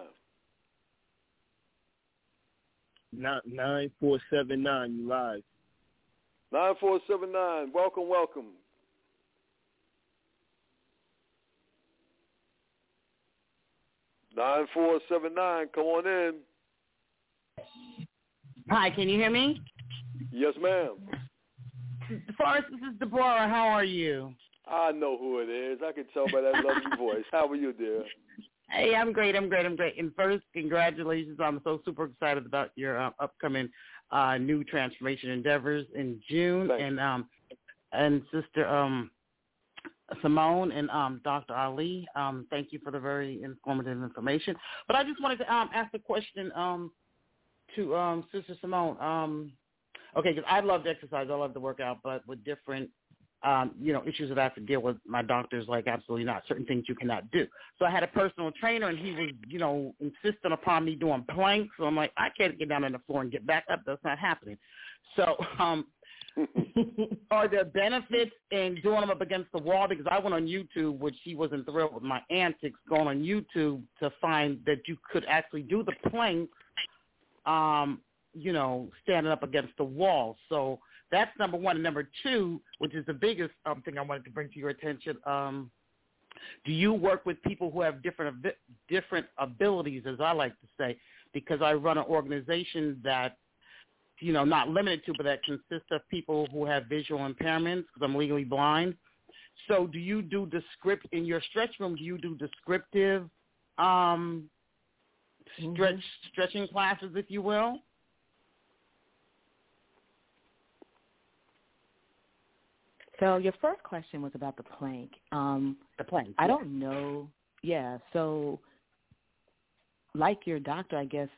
9479, you live. 9479, welcome. 9479, come on in. Hi, can you hear me? Yes, ma'am. Forrest, this is Deborah. How are you? I know who it is. I can tell by that lovely voice. How are you, dear? Hey, I'm great. And first, congratulations. I'm so super excited about your upcoming new transformation endeavors in June. Thanks. And Sister Simone and Dr. Ali, thank you for the very informative information. But I just wanted to ask a question to Sister Simone. Okay, because I love to exercise, I love to work out, but with different issues that I have to deal with, my doctor's like, absolutely not. Certain things you cannot do. So I had a personal trainer, and he was, insisting upon me doing planks. So I'm like, I can't get down on the floor and get back up. That's not happening. So are there benefits in doing them up against the wall? Because I went on YouTube, which he wasn't thrilled with my antics, going on YouTube to find that you could actually do the planks, standing up against the wall. So that's number one. And number two, which is the biggest thing I wanted to bring to your attention, do you work with people who have different abilities, as I like to say? Because I run an organization that, not limited to, but that consists of people who have visual impairments, because I'm legally blind. So do you do in your stretch room, do you do descriptive stretching classes, if you will? So your first question was about the plank. The plank. I don't know. Yeah. So, like your doctor, I guess,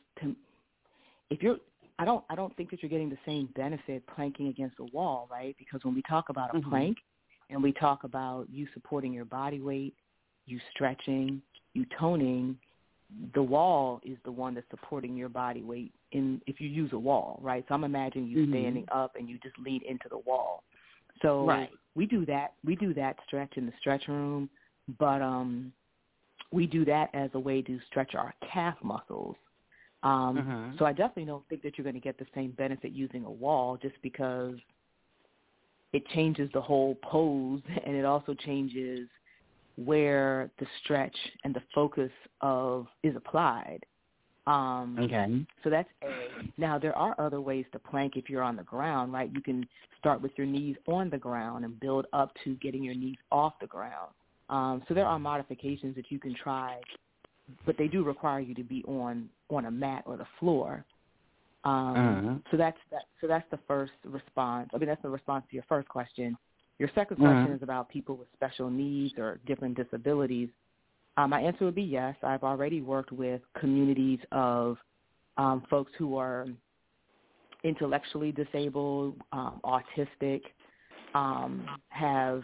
I don't think that you're getting the same benefit planking against a wall, right? Because when we talk about a plank and we talk about you supporting your body weight, you stretching, you toning, the wall is the one that's supporting your body weight if you use a wall, right? So I'm imagining you standing up and you just lean into the wall. So we do that. We do that stretch in the stretch room, but we do that as a way to stretch our calf muscles. So I definitely don't think that you're going to get the same benefit using a wall, just because it changes the whole pose, and it also changes where the stretch and the focus is applied. So that's A. Now, there are other ways to plank if you're on the ground, right? You can start with your knees on the ground and build up to getting your knees off the ground. So there are modifications that you can try, but they do require you to be on a mat or the floor. So that's the first response. I mean, that's the response to your first question. Your second question is about people with special needs or different disabilities. My answer would be yes. I've already worked with communities of folks who are intellectually disabled, autistic, have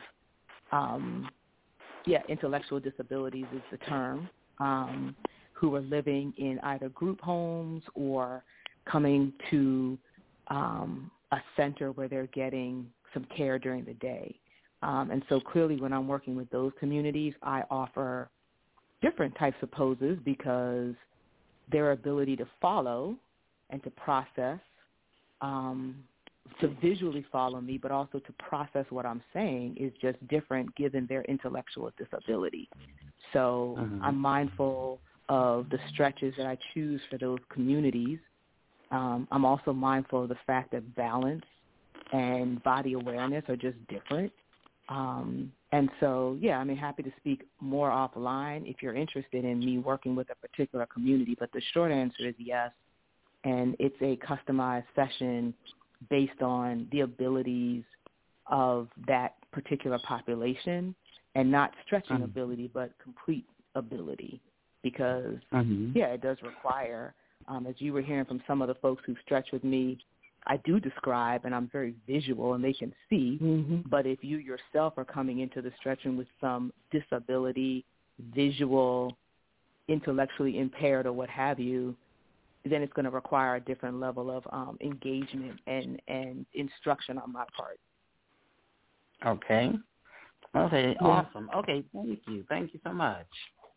intellectual disabilities is the term, who are living in either group homes or coming to a center where they're getting some care during the day. And so clearly when I'm working with those communities, I offer different types of poses because their ability to follow and to process to visually follow me, but also to process what I'm saying is just different given their intellectual disability. So I'm mindful of the stretches that I choose for those communities. I'm also mindful of the fact that balance and body awareness are just different. And so, yeah, I'm happy to speak more offline if you're interested in me working with a particular community. But the short answer is yes, and it's a customized session based on the abilities of that particular population, and not stretching ability, but complete ability. Because, yeah, it does require, as you were hearing from some of the folks who stretch with me, I do describe, and I'm very visual, and they can see. But if you yourself are coming into the stretching with some disability, visual, intellectually impaired, or what have you, then it's going to require a different level of engagement and instruction on my part. Okay. Okay, awesome. Okay, thank you so much.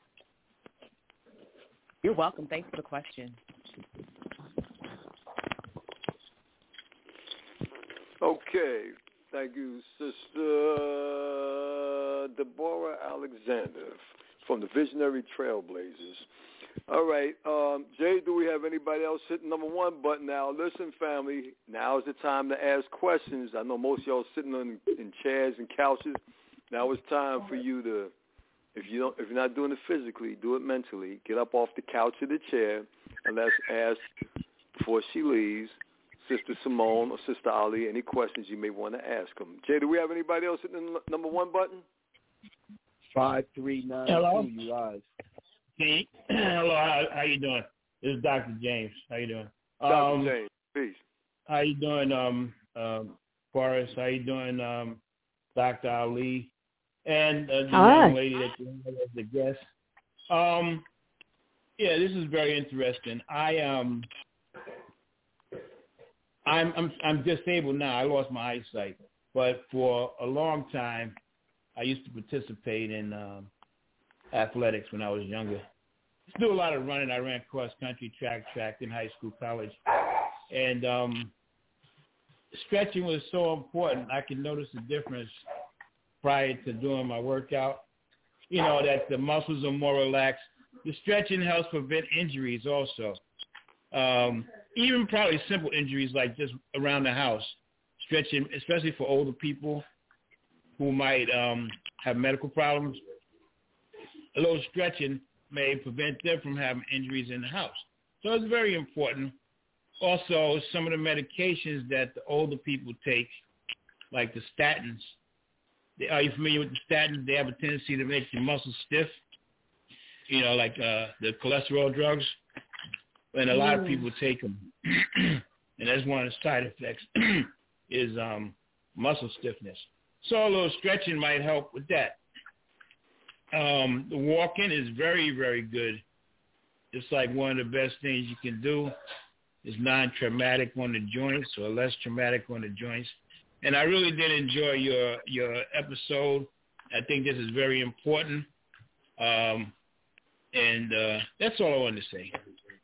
You're welcome. Thanks for the question. Okay. Thank you, Sister Deborah Alexander from the Visionary Trailblazers. All right. Jay, do we have anybody else hitting number one button now? Listen, family, now is the time to ask questions. I know most of y'all sitting in chairs and couches. Now it's time for you to, if you're not doing it physically, do it mentally. Get up off the couch or the chair, and let's ask, before she leaves, Sister Simone or Sister Ali, any questions you may want to ask them. Jay, do we have anybody else hitting the number one button? 539. Hello. You eyes. Hey. Hello. How you doing? This is Dr. James. How you doing? Dr. James, peace. How you doing, Forrest? How you doing, Dr. Ali? And the young lady that you had as a guest. Yeah, this is very interesting. I'm disabled now. I lost my eyesight, but for a long time, I used to participate in athletics when I was younger. I used to do a lot of running. I ran cross country, track in high school, college, and stretching was so important. I could notice the difference prior to doing my workout. You know that the muscles are more relaxed. The stretching helps prevent injuries also. Even probably simple injuries like just around the house. Stretching, especially for older people who might have medical problems, a little stretching may prevent them from having injuries in the house. So it's very important. Also, some of the medications that the older people take, like the statins, are you familiar with the statins? They have a tendency to make your muscles stiff, you know, like the cholesterol drugs. And a lot of people take them. And that's one of the side effects is muscle stiffness. So a little stretching might help with that. The walking is very, very good. It's like one of the best things you can do. It's non-traumatic on the joints or less traumatic on the joints. And I really did enjoy your episode. I think this is very important. And that's all I wanted to say.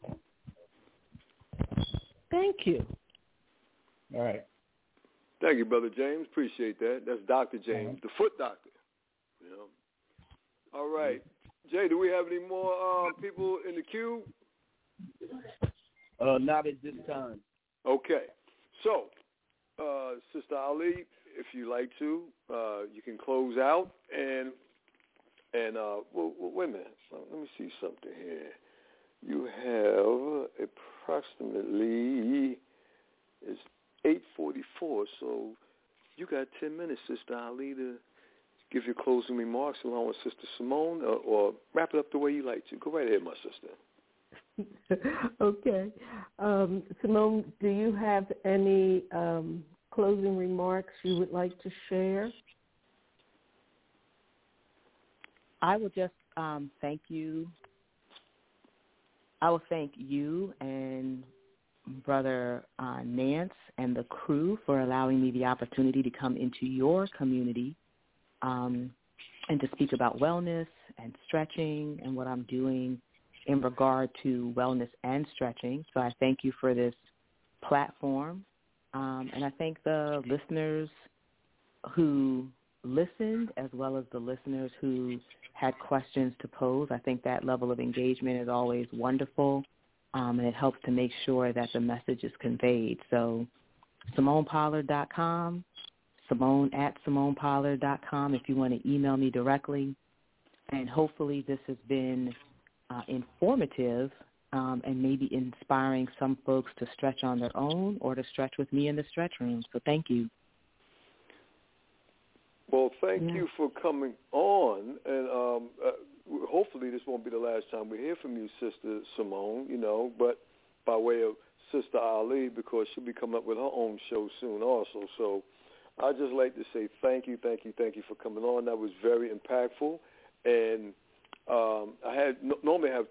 Thank you. All right. Thank you, Brother James. Appreciate that. That's Dr. James, the foot doctor. You know. All right. Jay, do we have any more people in the queue? Not at this time. Okay. So, Sister Ali, if you like to, you can close out. And well, wait a minute. Let me see something here. You have approximately, it's 8:44, so you got 10 minutes, Sister Ali, to give your closing remarks along with Sister Simone, or wrap it up the way you like to. Go right ahead, my sister. Okay. Simone, do you have any closing remarks you would like to share? I will just thank you. I will thank you and Brother Nance and the crew for allowing me the opportunity to come into your community and to speak about wellness and stretching and what I'm doing in regard to wellness and stretching. So I thank you for this platform. And I thank the listeners who listened as well as the listeners who had questions to pose. I think that level of engagement is always wonderful, and it helps to make sure that the message is conveyed. So SimonePollard.com, Simone@SimonePollard.com if you want to email me directly. And hopefully this has been informative and maybe inspiring some folks to stretch on their own or to stretch with me in the stretch room. So thank you. Well, thank you for coming on, and hopefully this won't be the last time we hear from you, Sister Simone, but by way of Sister Ali, because she'll be coming up with her own show soon also. So I'd just like to say thank you for coming on. That was very impactful. And I normally have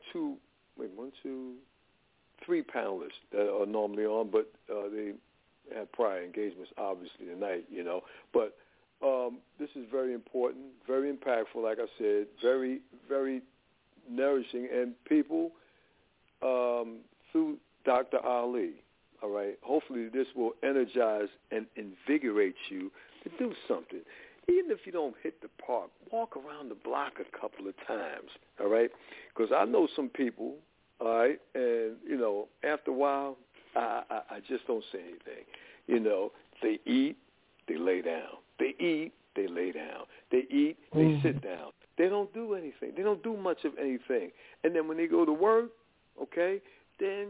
three panelists that are normally on, but they have prior engagements, obviously, tonight, But this is very important, very impactful, like I said, very, very nourishing. And people, through Dr. Ali, all right, hopefully this will energize and invigorate you to do something. Even if you don't hit the park, walk around the block a couple of times, all right? Because I know some people, all right, and, after a while, I just don't say anything. They eat, they lay down. They eat, they lay down. They eat, they sit down. They don't do anything. They don't do much of anything. And then when they go to work, okay, then,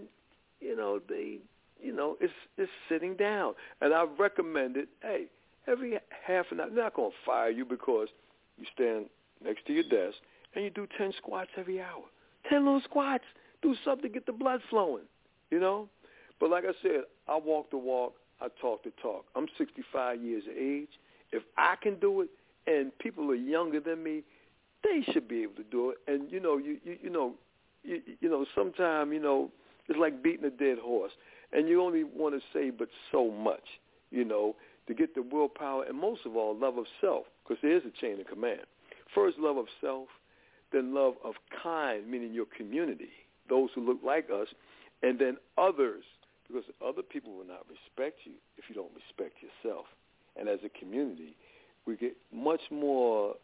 it's sitting down. And I've recommended, hey, every half an hour, I'm not going to fire you because you stand next to your desk and you do 10 squats every hour. 10 little squats. Do something to get the blood flowing, But like I said, I walk the walk, I talk the talk. I'm 65 years of age. If I can do it and people are younger than me, they should be able to do it. And, sometimes, it's like beating a dead horse. And you only want to say but so much, to get the willpower and most of all, love of self, because there is a chain of command. First, love of self, then love of kind, meaning your community, those who look like us, and then others, because other people will not respect you if you don't respect yourself. And as a community, we get much more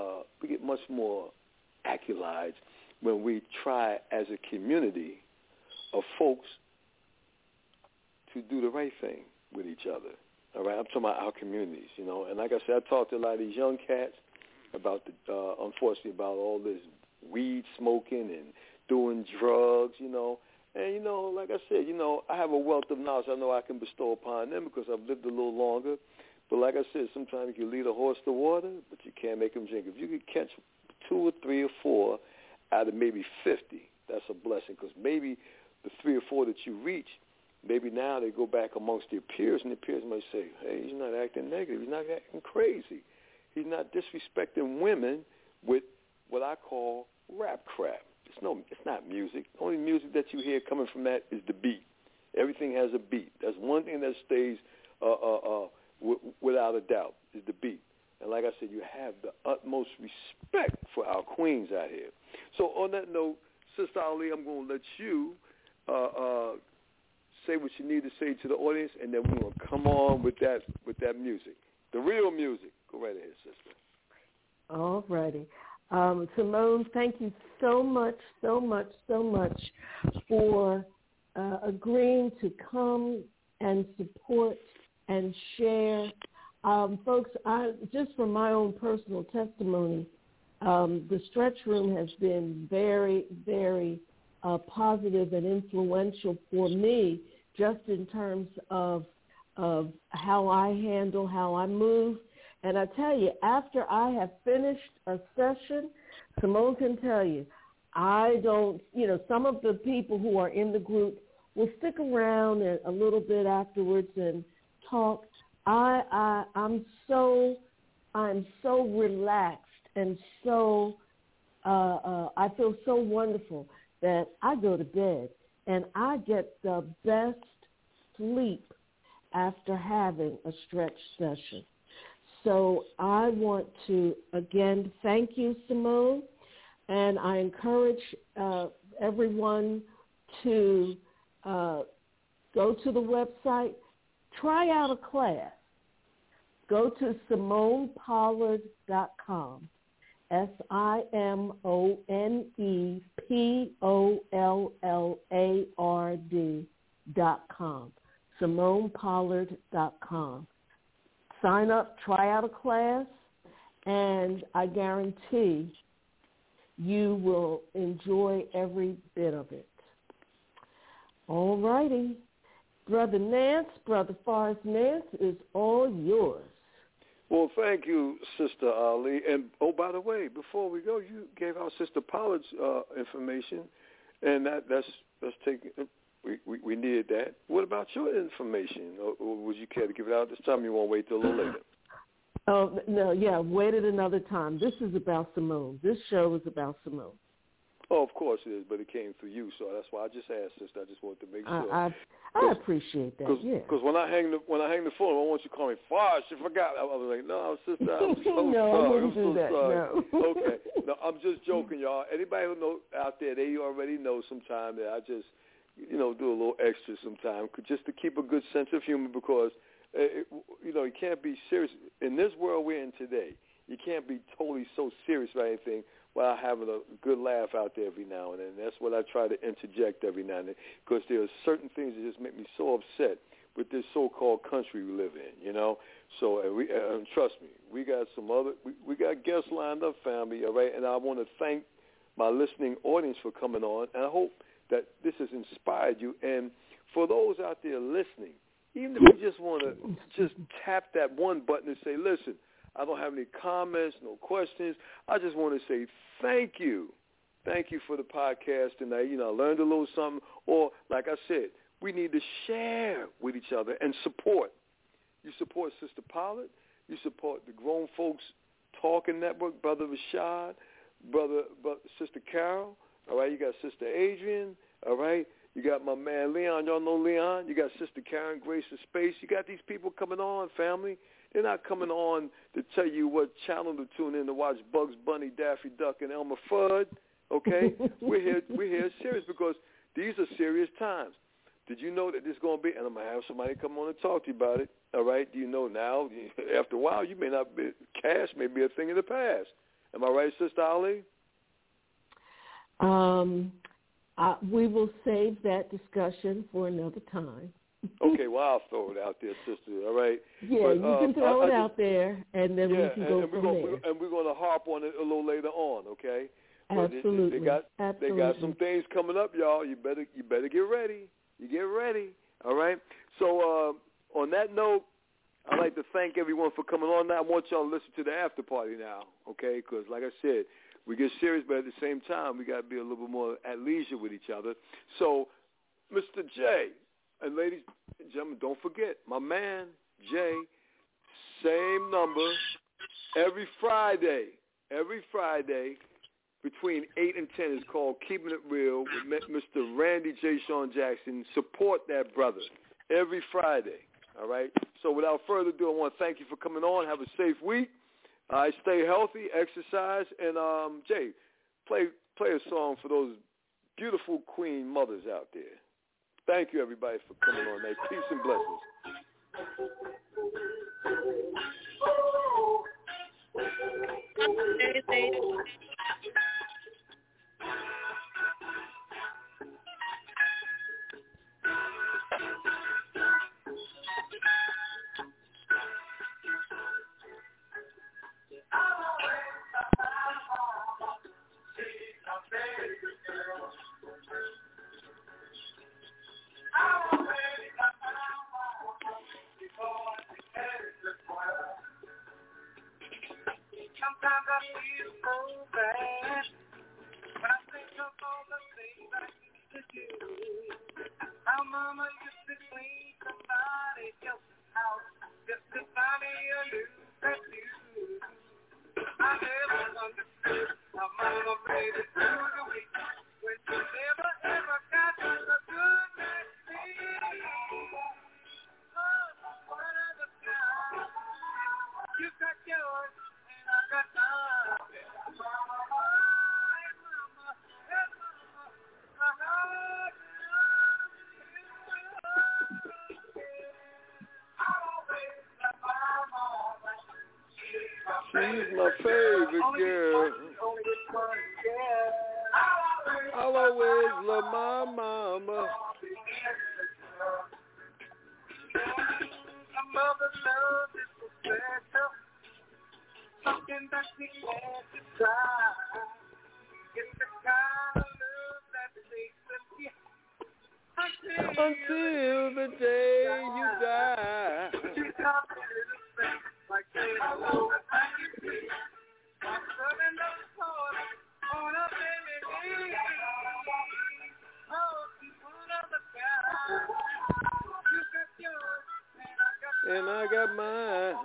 accolades when we try as a community of folks to do the right thing with each other. All right, I'm talking about our communities, And like I said, I talked to a lot of these young cats about unfortunately, about all this weed smoking and doing drugs, And like I said, I have a wealth of knowledge I know I can bestow upon them because I've lived a little longer. But like I said, sometimes you can lead a horse to water, but you can't make him drink. If you could catch 2 or 3 or 4 out of maybe 50, that's a blessing, because maybe the 3 or 4 that you reach, maybe now they go back amongst their peers, and their peers might say, hey, he's not acting negative. He's not acting crazy. He's not disrespecting women with what I call rap crap. It's not music. The only music that you hear coming from that is the beat. Everything has a beat. That's one thing that stays without a doubt, is the beat. And like I said, you have the utmost respect for our queens out here. So on that note, Sister Ali, I'm going to let you say what you need to say to the audience, and then we're going to come on with that music, the real music. Go right ahead, sister. All righty. Simone, thank you so much for agreeing to come and support and share. Folks, just from my own personal testimony, the Stretch Room has been very, very positive and influential for me, just in terms of how I handle, how I move. And I tell you, after I have finished a session, Simone can tell you, I don't, some of the people who are in the group will stick around a little bit afterwards and talk. I'm so relaxed and so I feel so wonderful that I go to bed and I get the best sleep after having a stretch session. So I want to, again, thank you, Simone, and I encourage everyone to go to the website, try out a class. Go to SimonePollard.com, SimonePollard.com, SimonePollard.com. Sign up, try out a class, and I guarantee you will enjoy every bit of it. All righty. Brother Nance, Brother Forrest Nance, is all yours. Well, thank you, Sister Ali. And, oh, by the way, before we go, you gave out Sister Pollard's information, and that's taken. We needed that. What about your information? Or would you care to give it out this time? You want to wait till a little later? Oh, no, yeah, wait at another time. This is about Simone. This show is about Simone. Oh, of course it is, but it came through you, so that's why I just asked, Sister. I just wanted to make sure. I appreciate that, Because when I hang the phone, I want you to call me Forrest. You forgot. I was like, no, Sister, I'm so no, sorry. I wouldn't do that. Sorry. No. Okay. No, I'm just joking, y'all. Anybody who knows out there, they already know sometime that I just, do a little extra sometime just to keep a good sense of humor because, you can't be serious. In this world we're in today, you can't be totally so serious about anything while having a good laugh out there every now and then. That's what I try to interject every now and then because there are certain things that just make me so upset with this so-called country we live in, So and trust me, we got we got guests lined up, family, all right? And I want to thank my listening audience for coming on, and I hope that this has inspired you. And for those out there listening, even if you just want to just tap that one button and say, listen, I don't have any comments, no questions. I just want to say thank you. Thank you for the podcast tonight. I learned a little something. Or, like I said, we need to share with each other and support. You support Sister Pollard. You support the Grown Folks Talking Network, Brother Rashad, Sister Carol. All right, you got Sister Adrian. All right, you got my man Leon. Y'all know Leon. You got Sister Karen Grace of Space. You got these people coming on, family. They're not coming on to tell you what channel to tune in to watch Bugs Bunny, Daffy Duck, and Elmer Fudd. Okay, we're here serious because these are serious times. Did you know that this is going to be? And I'm gonna have somebody come on and talk to you about it. All right? Do you know now? After a while, you may not be. Cash may be a thing of the past. Am I right, Sister Ali? We will save that discussion for another time. Okay, well, I'll throw it out there, sister, all right? Yeah, but, you can throw it out there, and then we can go from there. And we're going to harp on it a little later on, okay? Absolutely. They got some things coming up, y'all. You better get ready. You get ready, all right? So on that note, I'd like to thank everyone for coming on now. I want y'all to listen to the after party now, okay? Because, like I said, we get serious, but at the same time, we got to be a little bit more at leisure with each other. So, Mr. J, and ladies and gentlemen, don't forget, my man, Jay, same number, every Friday, between 8 and 10 is called Keeping It Real with Mr. Randy J. Sean Jackson. Support that brother every Friday, all right? So without further ado, I want to thank you for coming on. Have a safe week. Stay healthy, exercise, and Jay, play a song for those beautiful queen mothers out there. Thank you, everybody, for coming on. May peace and blessings. Sometimes I feel so bad when I think of all the things I used to do. How Mama used to clean somebody else's house just to buy me a new tattoo. I never understood how Mama made it through the week when she never ever got a good night's sleep. Oh, what other time you got yours? I got nothing. Mama, hey mama, I love you. She's my favorite girl. I'll always love my mama. A mother's love is so special. Something that we can't describe. It's the kind of love that makes us get until the day you die. Like hello, I'm running up on a baby. Oh, one of the guys. You got yours, and I got mine.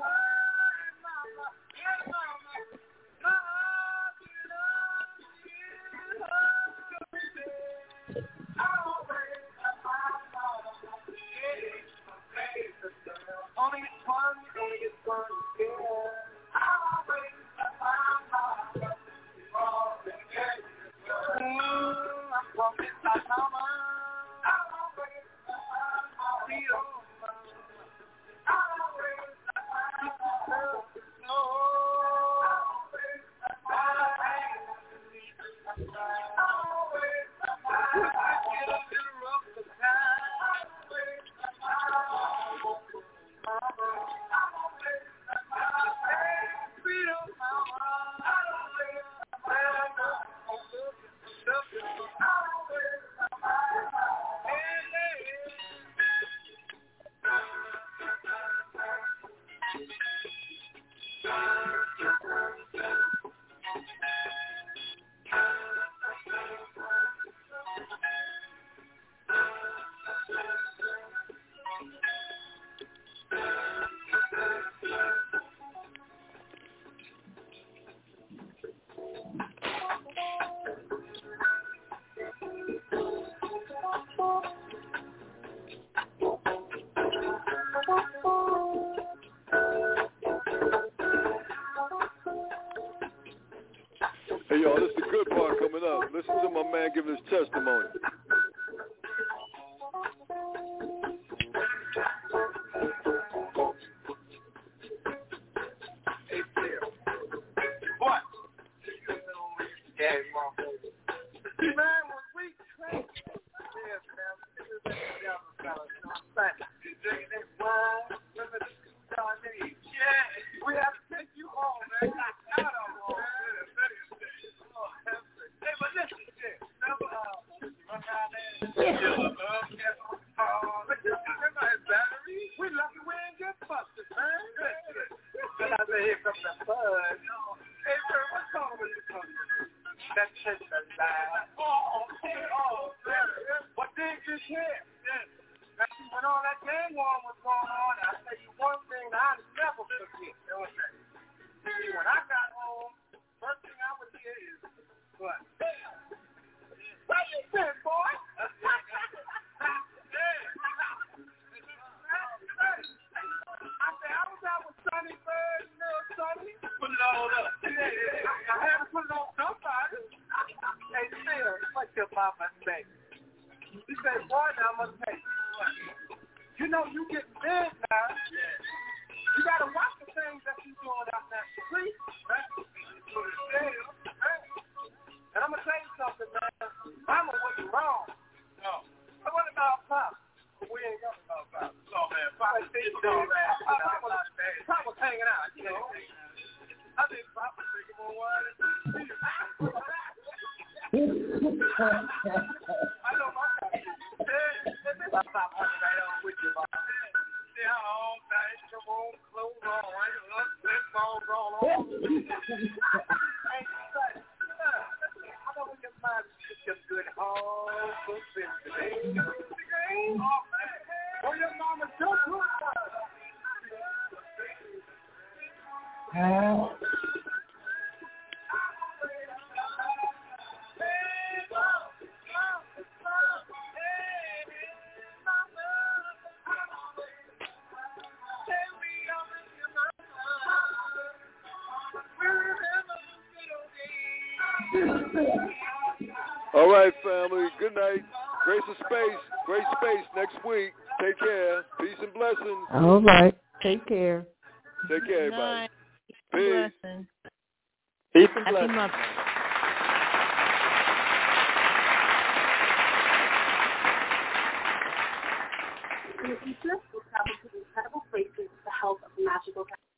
Hey, y'all, this is the good part coming up. Listen to my man giving his testimony. All right, family. Good night. Grace of space. Great space next week. Take care. Peace and blessings. All right. Take care. Take care, everybody. Peace. Peace and Happy blessings. Mother's In the future, we'll travel to incredible places with the help of magical